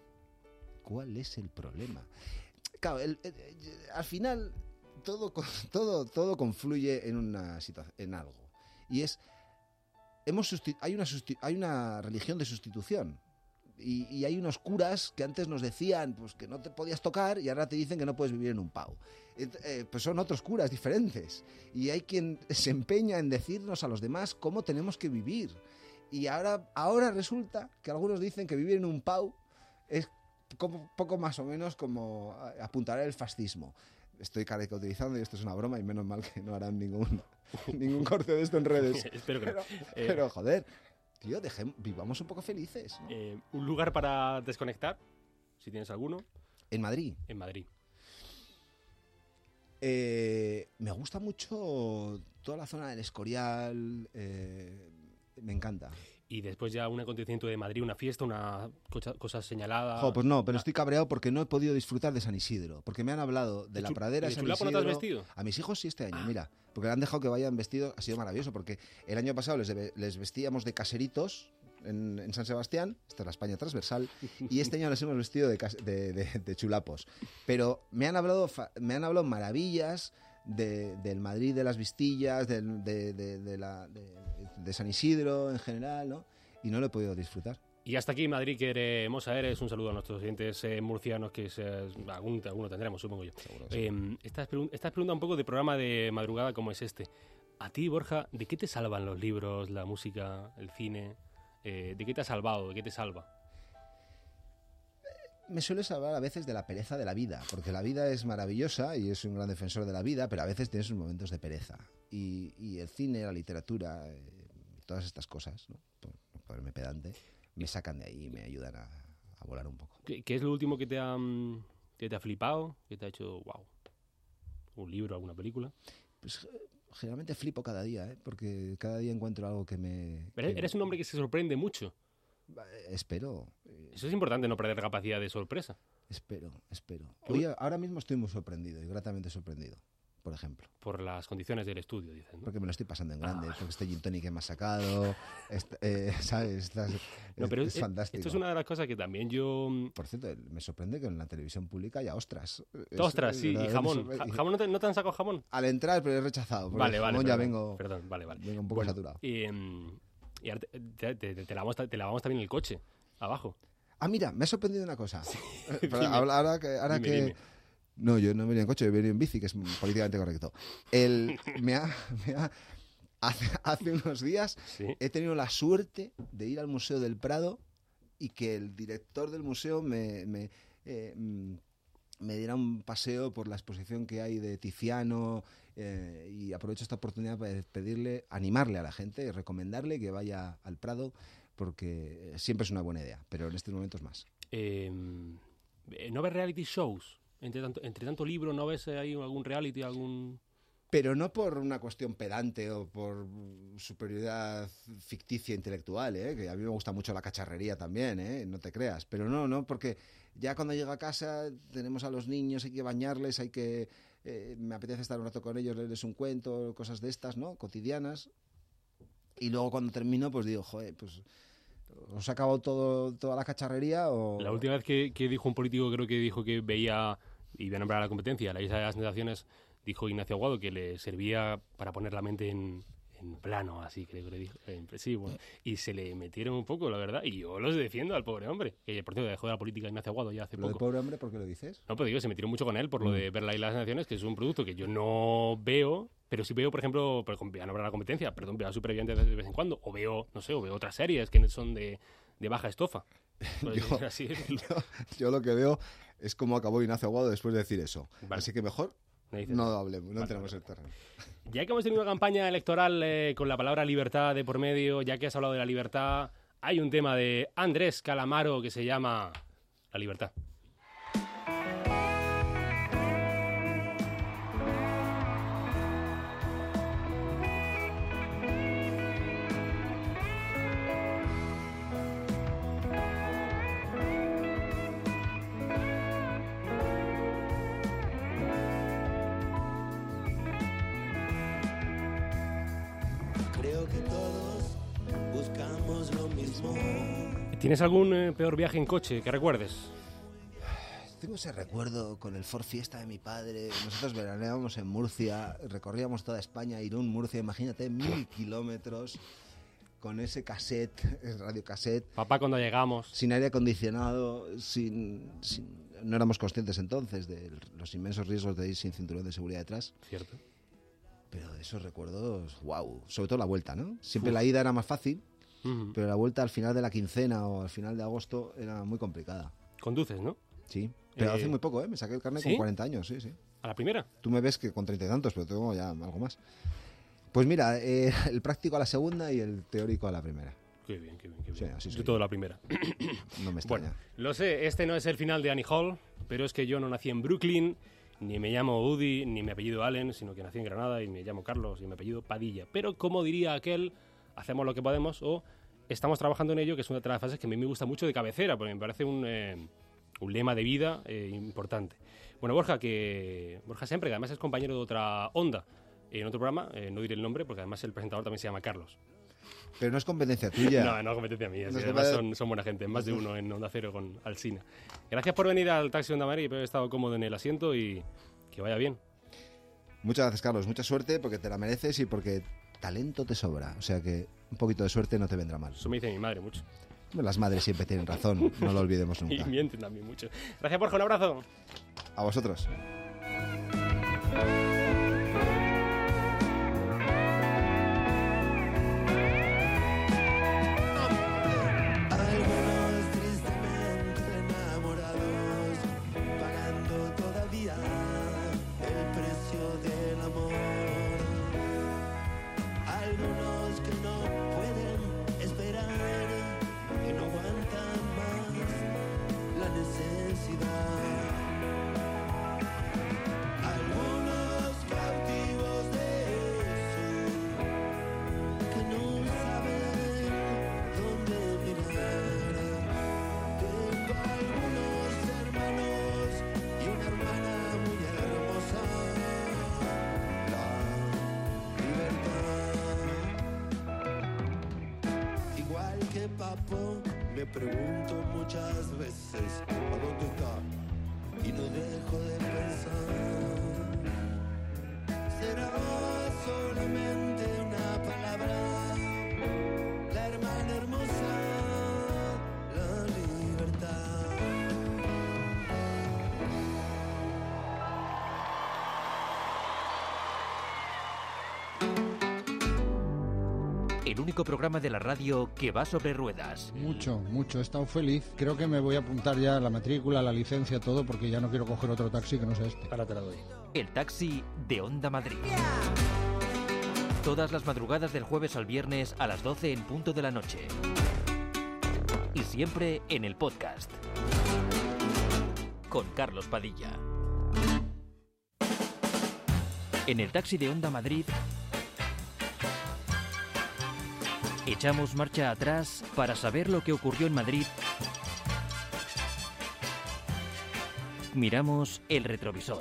C: ¿Cuál es el problema? Claro, el- el- el- al final todo, con- todo, todo confluye en una situación, en algo. Y es, hemos susti- hay, una susti- hay una religión de sustitución. Y, y hay unos curas que antes nos decían pues, que no te podías tocar y ahora te dicen que no puedes vivir en un pau. Ent- eh, pues son otros curas diferentes. Y hay quien se empeña en decirnos a los demás cómo tenemos que vivir. Y ahora, ahora resulta que algunos dicen que vivir en un pau es como, poco más o menos como a- apuntar al fascismo. Estoy caricaturizando y esto es una broma y menos mal que no harán ningún, ningún corte de esto en redes.
B: Espero que no.
C: Pero,
B: Eh,
C: pero, joder, tío, dejemos, vivamos un poco felices. ¿no?
B: eh, un lugar para desconectar, si tienes alguno,
C: En Madrid.
B: en Madrid.
C: Eh, me gusta mucho toda la zona del Escorial. eh, me encanta.
B: Y después ya un acontecimiento de Madrid, una fiesta, una cosa, cosa señalada.
C: Jo, pues no, pero
B: Ah,
C: estoy cabreado porque no he podido disfrutar de San Isidro. Porque me han hablado de
B: ¿De
C: la
B: Chu-
C: pradera
B: de
C: San
B: Chulapo no te has
C: Isidro.
B: vestido?
C: A mis hijos sí este año,
B: Ah.
C: mira. Porque le han dejado que vayan vestidos. Ha sido maravilloso porque el año pasado les, debe- les vestíamos de caseritos en, en San Sebastián. Esta es la España transversal. Y este año les hemos vestido de, cas- de, de- de chulapos. Pero me han hablado, fa- me han hablado maravillas de- del Madrid de las Vistillas, del- de, de- de la- de- de San Isidro en general, ¿no? Y no lo he podido disfrutar.
B: Y hasta aquí Madrid queremos saber. Es un saludo a nuestros oyentes eh, murcianos, que se, algún, alguno tendremos, supongo yo. Eh, esta, es pregun- esta es pregunta un poco de programa de madrugada como es este. A ti, Borja, ¿de qué te salvan los libros, la música, el cine? Eh, ¿De qué te ha salvado? ¿De qué te salva?
C: Me suele salvar a veces de la pereza de la vida, porque la vida es maravillosa y es un gran defensor de la vida, pero a veces tienes sus momentos de pereza. Y, y el cine, la literatura, eh, todas estas cosas, ¿no? por no ponerme pedante, me sacan de ahí y me ayudan a, a volar un poco.
B: ¿Qué, qué es lo último que te ha, mm, que te ha flipado? Que te ha hecho wow. ¿Un libro, alguna película?
C: Pues generalmente flipo cada día, ¿eh? Porque cada día encuentro algo que me...
B: Pero
C: que-
B: eres un hombre que se sorprende mucho.
C: Eh, Espero, eh,
B: Eso es importante, no perder capacidad de sorpresa.
C: espero, espero.
B: Qué
C: Hoy, ahora mismo estoy muy sorprendido y gratamente sorprendido, por ejemplo.
B: Por las condiciones del estudio, dicen, ¿no?
C: Porque me lo estoy pasando en
B: Ah,
C: grande,
B: vale.
C: porque este gin tonic que me has sacado, est- eh, ¿sabes? Estás-
B: No,
C: es,
B: pero
C: es
B: eh,
C: fantástico.
B: esto es una de las cosas que también yo...
C: Por cierto, me sorprende que en la televisión pública haya ostras. Es-
B: Ostras,
C: es
B: sí, y
C: verdaderamente
B: jamón.
C: sorpre-
B: Ja- ¿Jamón no te, no te han sacado jamón?
C: Al entrar, pero he rechazado. Porque
B: Vale,
C: el
B: vale.
C: jamón ya
B: perdón,
C: vengo,
B: Perdón, vale, vale.
C: vengo un poco
B: Bueno,
C: saturado.
B: Y, mm, y ahora te, te, te- te lavamos, te lavamos también el coche, abajo.
C: Ah, mira, me ha sorprendido una cosa. Eh, pero
B: dime.
C: ahora ahora que... Ahora
B: Dime,
C: que
B: dime.
C: No, yo no venía en coche, he venido en bici, que es políticamente correcto. El, me ha, me ha- hace, hace unos días
B: Sí.
C: he tenido la suerte de ir al Museo del Prado y que el director del museo me, me, eh, mm, me diera un paseo por la exposición que hay de Tiziano, eh, y aprovecho esta oportunidad para pedirle, animarle a la gente y recomendarle que vaya al Prado porque siempre es una buena idea, pero en estos momentos más.
B: Eh, ¿No ves reality shows? Entre tanto, entre tanto libro, ¿no ves eh, ahí algún reality, algún...?
C: Pero no por una cuestión pedante o por superioridad ficticia intelectual, ¿eh? Que a mí me gusta mucho la cacharrería también, ¿eh? No te creas. Pero no, no, porque ya cuando llego a casa tenemos a los niños, hay que bañarles, hay que... eh, me apetece estar un rato con ellos, leerles un cuento, cosas de estas, ¿no? Cotidianas. Y luego cuando termino, pues digo, joder, pues... ¿Os ha acabado todo, toda la cacharrería o...?
B: La última vez que, que dijo un político, creo que dijo que veía, y voy a nombrar a la competencia, la isla de las sensaciones, dijo Ignacio Aguado que le servía para poner la mente en, en plano, así creo que le dijo. En- sí, bueno, y se le metieron un poco, la verdad, y yo los defiendo al pobre hombre, que por cierto dejó de la política Ignacio Aguado ya hace
C: Lo de
B: poco.
C: pobre hombre, ¿por qué lo dices?
B: No, pero digo, se metieron mucho con él por lo
C: Mm.
B: de ver la isla de las naciones, que es un producto que yo no veo, pero sí veo, por ejemplo, por ejemplo, voy a nombrar la competencia, perdón, veo a Supervivientes de vez en cuando, o veo, no sé, o veo otras series que son de, de baja estofa. Pues,
C: Yo-
B: así es.
C: Yo, yo lo que veo es cómo acabó Ignacio Aguado después de decir eso.
B: Vale.
C: Así que mejor
B: Me dices,
C: no hablemos, no
B: Vale,
C: entremos
B: vale.
C: en el terreno.
B: ya que hemos tenido una campaña electoral eh, con la palabra libertad de por medio, ya que has hablado de la libertad, hay un tema de Andrés Calamaro que se llama la libertad.
G: Creo que todos buscamos lo mismo.
B: ¿Tienes algún eh, peor viaje en coche que recuerdes?
C: Tengo ese recuerdo con el Ford Fiesta de mi padre. Nosotros veraneábamos en Murcia, recorríamos toda España, Irún, Murcia, imagínate, mil kilómetros con ese cassette, el radiocassette,
B: Papá, cuando llegamos.
C: sin aire acondicionado, sin, sin- no éramos conscientes entonces de los inmensos riesgos de ir sin cinturón de seguridad detrás.
B: Cierto.
C: Pero de esos recuerdos, wow, sobre todo la vuelta, ¿no? Siempre la ida era más fácil,
B: Ujú.
C: pero la vuelta al final de la quincena o al final de agosto era muy complicada.
B: Conduces, ¿no?
C: Sí, pero
B: Eh,
C: hace muy poco, ¿eh? Me saqué el carnet
B: ¿sí?
C: con cuarenta años, sí, sí.
B: ¿A la primera?
C: Tú me ves que con treinta y tantos, pero tengo ya algo más. Pues mira, eh, el práctico a la segunda y el teórico a la primera.
B: Qué bien, qué bien, qué
C: Sí,
B: bien.
C: así
B: Yo
C: soy.
B: todo la primera.
C: No me extraña.
B: Bueno, lo sé, este no es el final de Annie Hall, pero es que yo no nací en Brooklyn, ni me llamo Udi, ni me apellido Allen, sino que nací en Granada y me llamo Carlos y me apellido Padilla. Pero como diría aquel, hacemos lo que podemos o estamos trabajando en ello, que es una de las frases que a mí me gusta mucho de cabecera, porque me parece un, eh, un lema de vida eh, importante. Bueno, Borja, que Borja siempre, que además es compañero de otra onda, en otro programa, eh, no diré el nombre, porque además el presentador también se llama Carlos.
C: Pero no es competencia tuya.
B: No, no competencia mía.
C: No
B: sí,
C: es
B: además
C: competencia-
B: son, son buena gente, más de uno en Onda Cero con Alsina. Gracias por venir al Taxi Onda Madrid, espero que he estado cómodo en el asiento y que vaya bien.
C: Muchas gracias, Carlos. Mucha suerte porque te la mereces y porque talento te sobra. O sea que un poquito de suerte no te vendrá mal.
B: Eso me dice mi madre mucho.
C: Las madres siempre tienen razón, no lo olvidemos
B: Y
C: nunca.
B: mienten también mucho. Gracias, Borja, un abrazo.
C: A vosotros.
G: Algunos tristemente enamorados, pagando todavía el precio del amor. Algunos que no pueden esperar y no aguantan más la necesidad. Algunos me pregunto muchas veces a dónde está y no dejo de pensar. Será solamente una palabra, la hermana hermosa, la libertad.
A: El único programa de la radio que va sobre ruedas.
H: Mucho, mucho. He estado feliz. Creo que me voy a apuntar ya la matrícula, la licencia, todo, porque ya no quiero coger otro taxi que no sea este.
B: Ahora te la doy.
A: El taxi de Onda Madrid. Todas las madrugadas del jueves al viernes a las doce en punto de la noche. Y siempre en el podcast. Con Carlos Padilla. En el taxi de Onda Madrid echamos marcha atrás para saber lo que ocurrió en Madrid. Miramos el retrovisor.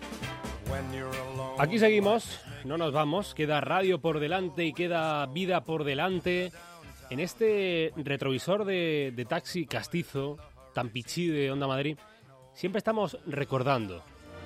B: Aquí seguimos, no nos vamos, queda radio por delante y queda vida por delante. En este retrovisor de, de taxi castizo, tan pichí de Onda Madrid, siempre estamos recordando.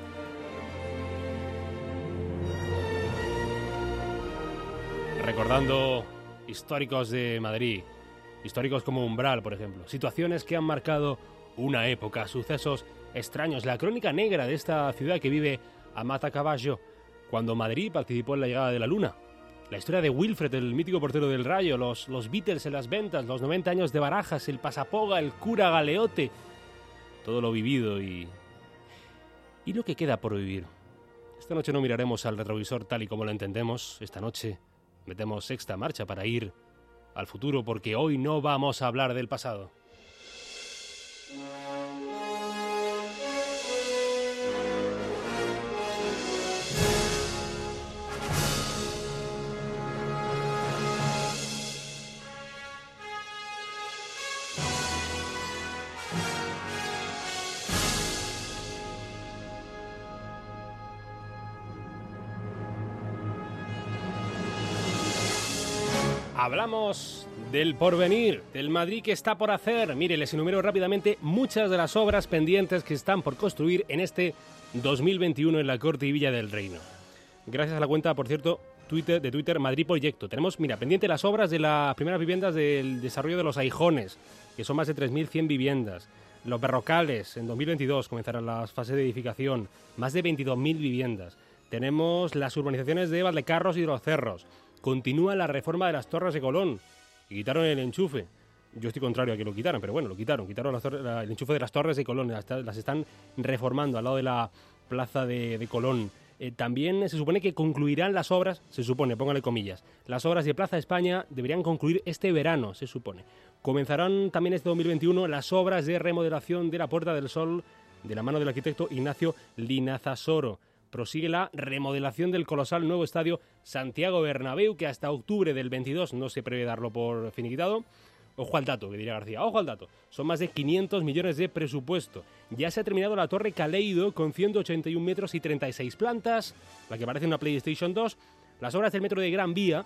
B: Recordando históricos de Madrid, históricos como Umbral, por ejemplo, situaciones que han marcado una época, sucesos extraños, la crónica negra de esta ciudad que vive a mata caballo, cuando Madrid participó en la llegada de la luna, la historia de Wilfred, el mítico portero del Rayo, los, los Beatles en las ventas, los noventa años de Barajas, el Pasapoga, el cura Galeote, todo lo vivido y, y lo que queda por vivir. Esta noche no miraremos al retrovisor tal y como lo entendemos, esta noche metemos sexta marcha para ir al futuro, porque hoy no vamos a hablar del pasado. Hablamos del porvenir, del Madrid que está por hacer. Mire, les enumero rápidamente muchas de las obras pendientes que están por construir en este dos mil veintiuno en la Corte y Villa del Reino. Gracias a la cuenta, por cierto, Twitter, de Twitter Madrid Proyecto. Tenemos, mira, pendiente las obras de las primeras viviendas del desarrollo de los Aijones, que son más de tres mil cien viviendas. Los Berrocales, en dos mil veintidós comenzarán las fases de edificación, más de veintidós mil viviendas. Tenemos las urbanizaciones de Valdecarros y de los Cerros. Continúa la reforma de las Torres de Colón y quitaron el enchufe. Yo estoy contrario a que lo quitaran, pero bueno, lo quitaron. Quitaron las torres, la, el enchufe de las Torres de Colón, las, las están reformando al lado de la plaza de, de Colón. Eh, también se supone que concluirán las obras, se supone, póngale comillas, las obras de Plaza España deberían concluir este verano, se supone. Comenzarán también este dos mil veintiuno las obras de remodelación de la Puerta del Sol de la mano del arquitecto Ignacio Linazasoro. Prosigue la remodelación del colosal nuevo estadio Santiago Bernabéu, que hasta octubre del veintidós no se prevé darlo por finiquitado. Ojo al dato, que diría García, ojo al dato. Son más de quinientos millones de presupuesto. Ya se ha terminado la Torre Caleido con ciento ochenta y un metros y treinta y seis plantas, la que parece una PlayStation dos. Las obras del metro de Gran Vía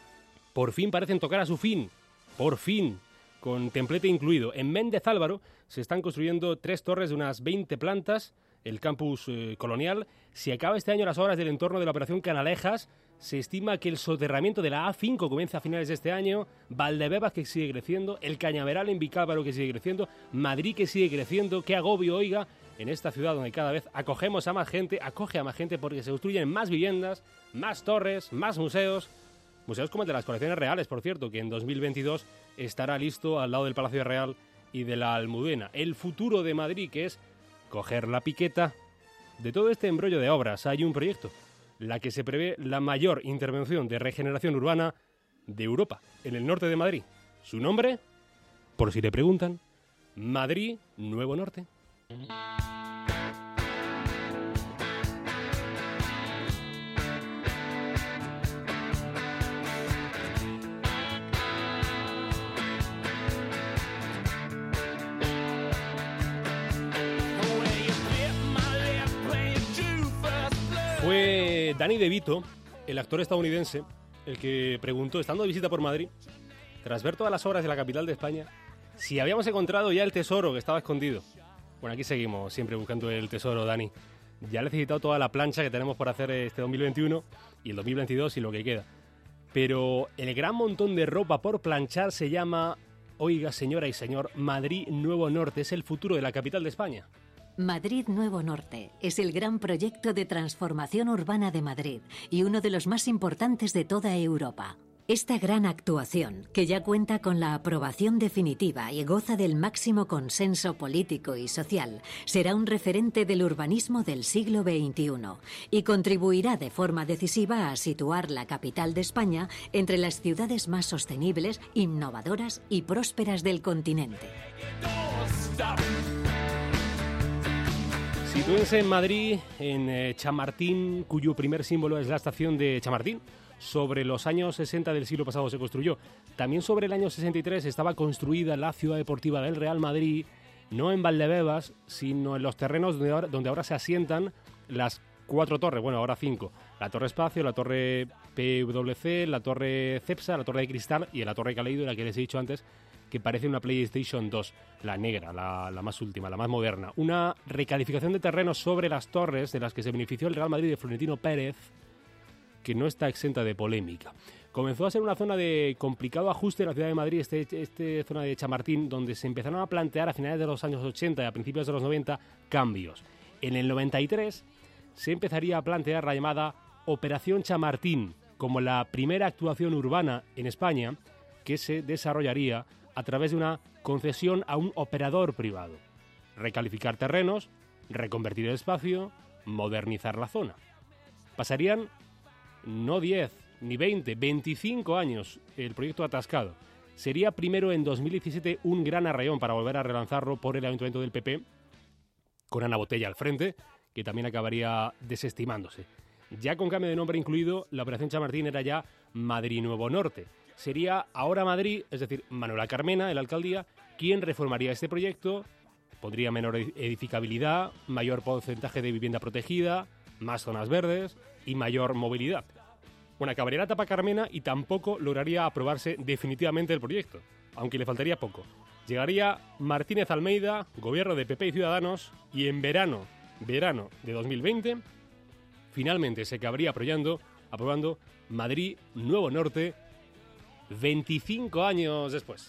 B: por fin parecen tocar a su fin. Por fin. Con templete incluido. En Méndez Álvaro se están construyendo tres torres de unas veinte plantas, el campus eh, colonial. Si acaba este año las obras del entorno de la Operación Canalejas, se estima que el soterramiento de la A cinco comienza a finales de este año, Valdebebas que sigue creciendo, el Cañaveral en Vicálvaro que sigue creciendo, Madrid que sigue creciendo. Qué agobio, oiga, en esta ciudad donde cada vez acogemos a más gente, acoge a más gente porque se construyen más viviendas, más torres, más museos. Museos como el de las colecciones reales, por cierto, que en dos mil veintidós estará listo al lado del Palacio Real y de la Almudena. El futuro de Madrid, que es coger la piqueta. De todo este embrollo de obras hay un proyecto, la que se prevé la mayor intervención de regeneración urbana de Europa, en el norte de Madrid. Su nombre, por si le preguntan, Madrid Nuevo Norte. Fue Danny DeVito, el actor estadounidense, el que preguntó, estando de visita por Madrid, tras ver todas las obras de la capital de España, Si habíamos encontrado ya el tesoro que estaba escondido. Bueno, aquí seguimos siempre buscando el tesoro, Dani. Ya he necesitado toda la plancha que tenemos por hacer este dos mil veintiuno y el dos mil veintidós y lo que queda. Pero el gran montón de ropa por planchar se llama, oiga señora y señor, Madrid Nuevo Norte. Es el futuro de la capital de España.
I: Madrid Nuevo Norte es el gran proyecto de transformación urbana de Madrid y uno de los más importantes de toda Europa. Esta gran actuación, que ya cuenta con la aprobación definitiva y goza del máximo consenso político y social, será un referente del urbanismo del siglo veintiuno y contribuirá de forma decisiva a situar la capital de España entre las ciudades más sostenibles, innovadoras y prósperas del continente.
B: Sitúense en Madrid, en eh, Chamartín, cuyo primer símbolo es la estación de Chamartín. Sobre los años sesenta del siglo pasado se construyó. También sobre el año sesenta y tres estaba construida la ciudad deportiva del Real Madrid, no en Valdebebas, sino en los terrenos donde ahora, donde ahora se asientan las cuatro torres, bueno, ahora cinco. La Torre Espacio, la Torre P W C, la Torre Cepsa, la Torre de Cristal y la Torre Caleido, la que les he dicho antes, que parece una PlayStation dos, la negra, la, la más última, la más moderna. Una recalificación de terrenos sobre las torres de las que se benefició el Real Madrid de Florentino Pérez, que no está exenta de polémica. Comenzó a ser una zona de complicado ajuste en la ciudad de Madrid, este, este zona de Chamartín, donde se empezaron a plantear a finales de los años ochenta y a principios de los noventa cambios. En el noventa y tres se empezaría a plantear la llamada Operación Chamartín, como la primera actuación urbana en España que se desarrollaría a través de una concesión a un operador privado. Recalificar terrenos, reconvertir el espacio, modernizar la zona. Pasarían no diez, ni veinte, veinticinco años el proyecto atascado. Sería primero en dos mil diecisiete un gran arreón para volver a relanzarlo por el Ayuntamiento del P P, con Ana Botella al frente, que también acabaría desestimándose. Ya con cambio de nombre incluido, la Operación Chamartín era ya Madrid Nuevo Norte. Sería ahora Madrid, es decir, Manuela Carmena, el alcaldía, quien reformaría este proyecto, pondría menor edificabilidad, mayor porcentaje de vivienda protegida, más zonas verdes y mayor movilidad. Bueno, acabaría la etapa Carmena y tampoco lograría aprobarse definitivamente el proyecto, aunque le faltaría poco. Llegaría Martínez Almeida, gobierno de P P y Ciudadanos, y en verano, verano de dos mil veinte, finalmente se acabaría aprobando, aprobando Madrid Nuevo Norte, veinticinco años después.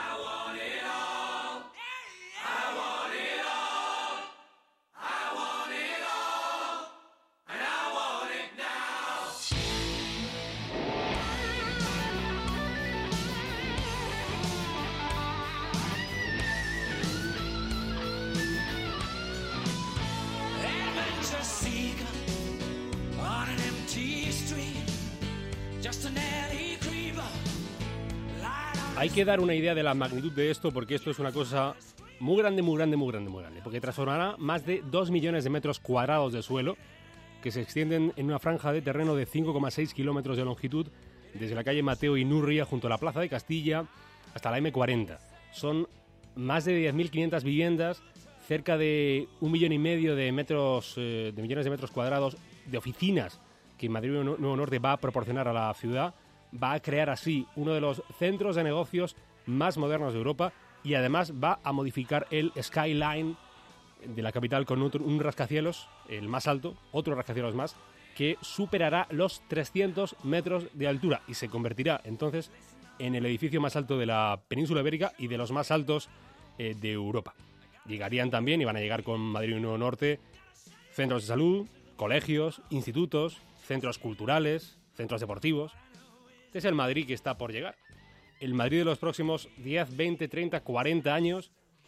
B: Hay que dar una idea de la magnitud de esto, porque esto es una cosa muy grande, muy grande, muy grande, muy grande, porque transformará más de dos millones de metros cuadrados de suelo que se extienden en una franja de terreno de cinco coma seis kilómetros de longitud desde la calle Mateo Inurria junto a la Plaza de Castilla hasta la eme cuarenta. Son más de diez mil quinientas viviendas, cerca de un millón y medio de metros, eh, de millones de metros cuadrados de oficinas que Madrid Nuevo Norte va a proporcionar a la ciudad. Va a crear así uno de los centros de negocios más modernos de Europa y además va a modificar el skyline de la capital con otro, un rascacielos, el más alto, otro rascacielos más, que superará los trescientos metros de altura y se convertirá entonces en el edificio más alto de la península ibérica y de los más altos eh, de Europa. Llegarían también, y van a llegar con Madrid Nuevo Norte, centros de salud, colegios, institutos, centros culturales, centros deportivos. Este es el Madrid que está por llegar. El Madrid de los próximos diez, veinte, treinta, cuarenta años.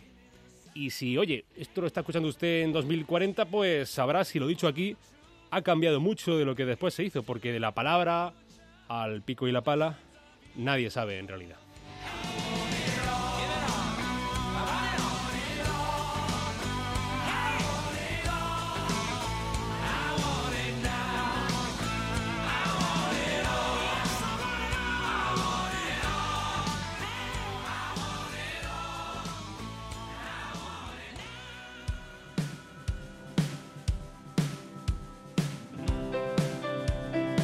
B: Y si, oye, esto lo está escuchando usted en dos mil cuarenta, pues sabrá si lo dicho aquí ha cambiado mucho de lo que después se hizo, porque de la palabra al pico y la pala nadie sabe en realidad.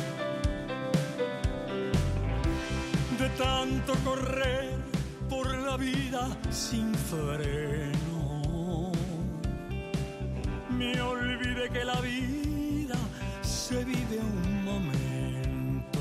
J: Tanto correr por la la vida sin freno. Me olvidé que la vida se vive un momento.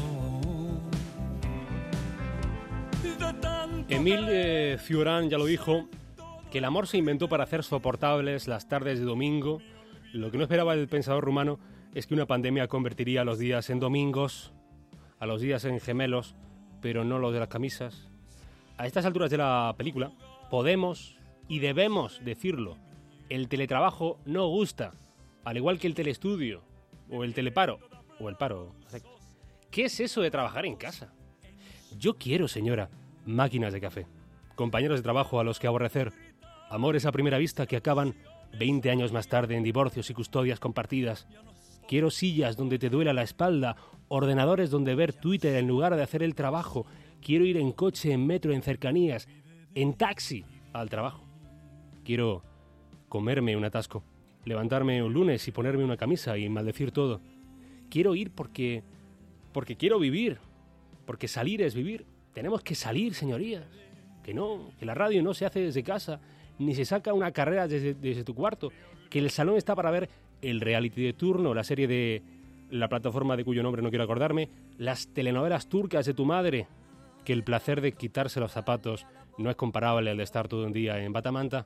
B: Emil eh, Cioran ya lo dijo, que el amor se inventó para hacer soportables las tardes de domingo. Lo que no esperaba el pensador rumano es que una pandemia convertiría a los días en domingos, a los días en gemelos, pero no los de las camisas. A estas alturas de la película podemos y debemos decirlo. El teletrabajo no gusta, al igual que el teleestudio, o el teleparo, o el paro. ¿Qué es eso de trabajar en casa? Yo quiero, señora, máquinas de café, compañeros de trabajo a los que aborrecer, amores a primera vista que acaban veinte años más tarde en divorcios y custodias compartidas. Quiero sillas donde te duela la espalda, ordenadores donde ver Twitter en lugar de hacer el trabajo. Quiero ir en coche, en metro, en cercanías, en taxi al trabajo. Quiero comerme un atasco, levantarme un lunes y ponerme una camisa y maldecir todo. Quiero ir porque, porque quiero vivir, porque salir es vivir. Tenemos que salir, señorías. Que no, que la radio no se hace desde casa, ni se saca una carrera desde, desde tu cuarto, que el salón está para ver el reality de turno, la serie de la plataforma de cuyo nombre no quiero acordarme, las telenovelas turcas de tu madre, que el placer de quitarse los zapatos no es comparable al de estar todo un día en batamanta.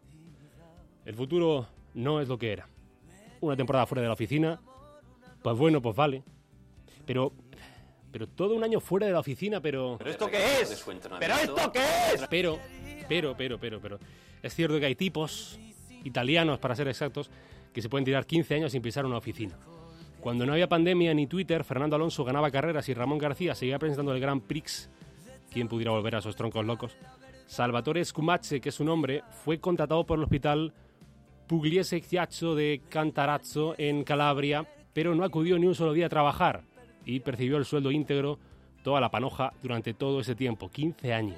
B: El futuro no es lo que era. Una temporada fuera de la oficina, pues bueno, pues vale. Pero, pero todo un año fuera de la oficina, pero...
K: ¿Pero esto qué es? ¿Pero esto qué es?
B: Pero, pero, pero, pero, pero... Es cierto que hay tipos, italianos para ser exactos, que se pueden tirar quince años sin pisar una oficina. Cuando no había pandemia ni Twitter, Fernando Alonso ganaba carreras y Ramón García seguía presentando el Grand Prix. ¿Quién pudiera volver a esos troncos locos? Salvatore Scumace, que es su nombre, fue contratado por el hospital Pugliese Chiaccio de Cantarazzo en Calabria, pero no acudió ni un solo día a trabajar y percibió el sueldo íntegro, toda la panoja, durante todo ese tiempo, quince años.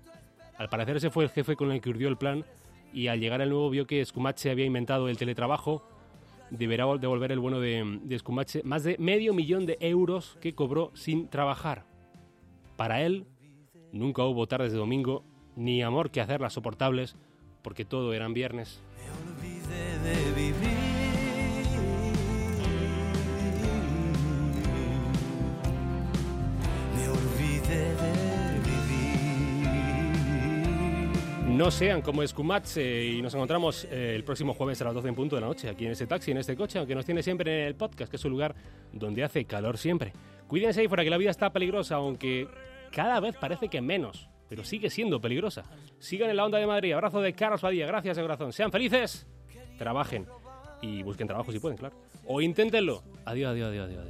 B: Al parecer ese fue el jefe con el que urdió el plan y al llegar el nuevo vio que Scumace había inventado el teletrabajo. Deberá devolver el bueno de, de Scumace más de medio millón de euros que cobró sin trabajar. Para él, nunca hubo tardes de domingo, ni amor que hacerlas soportables, porque todo eran viernes.
J: Me olvidé de vivir. Me olvidé de vivir.
B: No sean como Scumace y nos encontramos eh, el próximo jueves a las doce en punto de la noche, aquí en este taxi, en este coche, aunque nos tiene siempre en el podcast, que es un lugar donde hace calor siempre. Cuídense ahí fuera, que la vida está peligrosa, aunque cada vez parece que menos, pero sigue siendo peligrosa. Sigan en la onda de Madrid. Abrazo de Carlos Badía. Gracias de corazón. Sean felices, trabajen y busquen trabajo si pueden, claro. O inténtenlo. Adiós, adiós, adiós, adiós.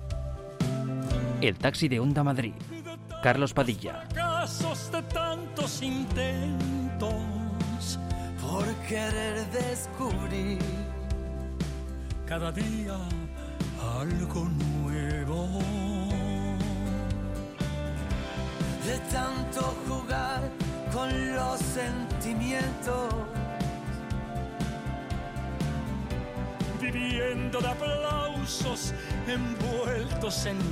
A: El taxi de Onda Madrid. Carlos Padilla.
J: Fracasos de tantos intentos por querer descubrir cada día algo nuevo. De tanto jugar con los sentimientos, viviendo de aplausos envueltos en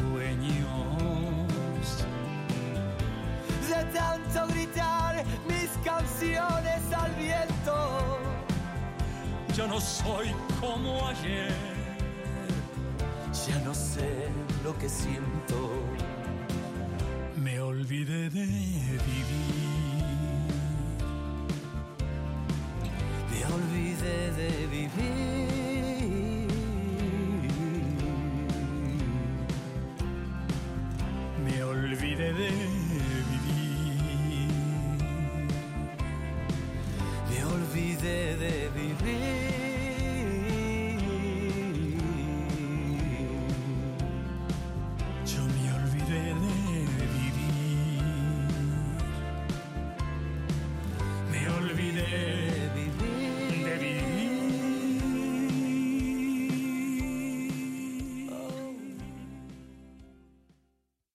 J: sueños. De tanto gritar mis canciones al viento, yo no soy como ayer, ya no sé lo que siento. Me olvidé de vivir, me olvidé de vivir, me olvidé de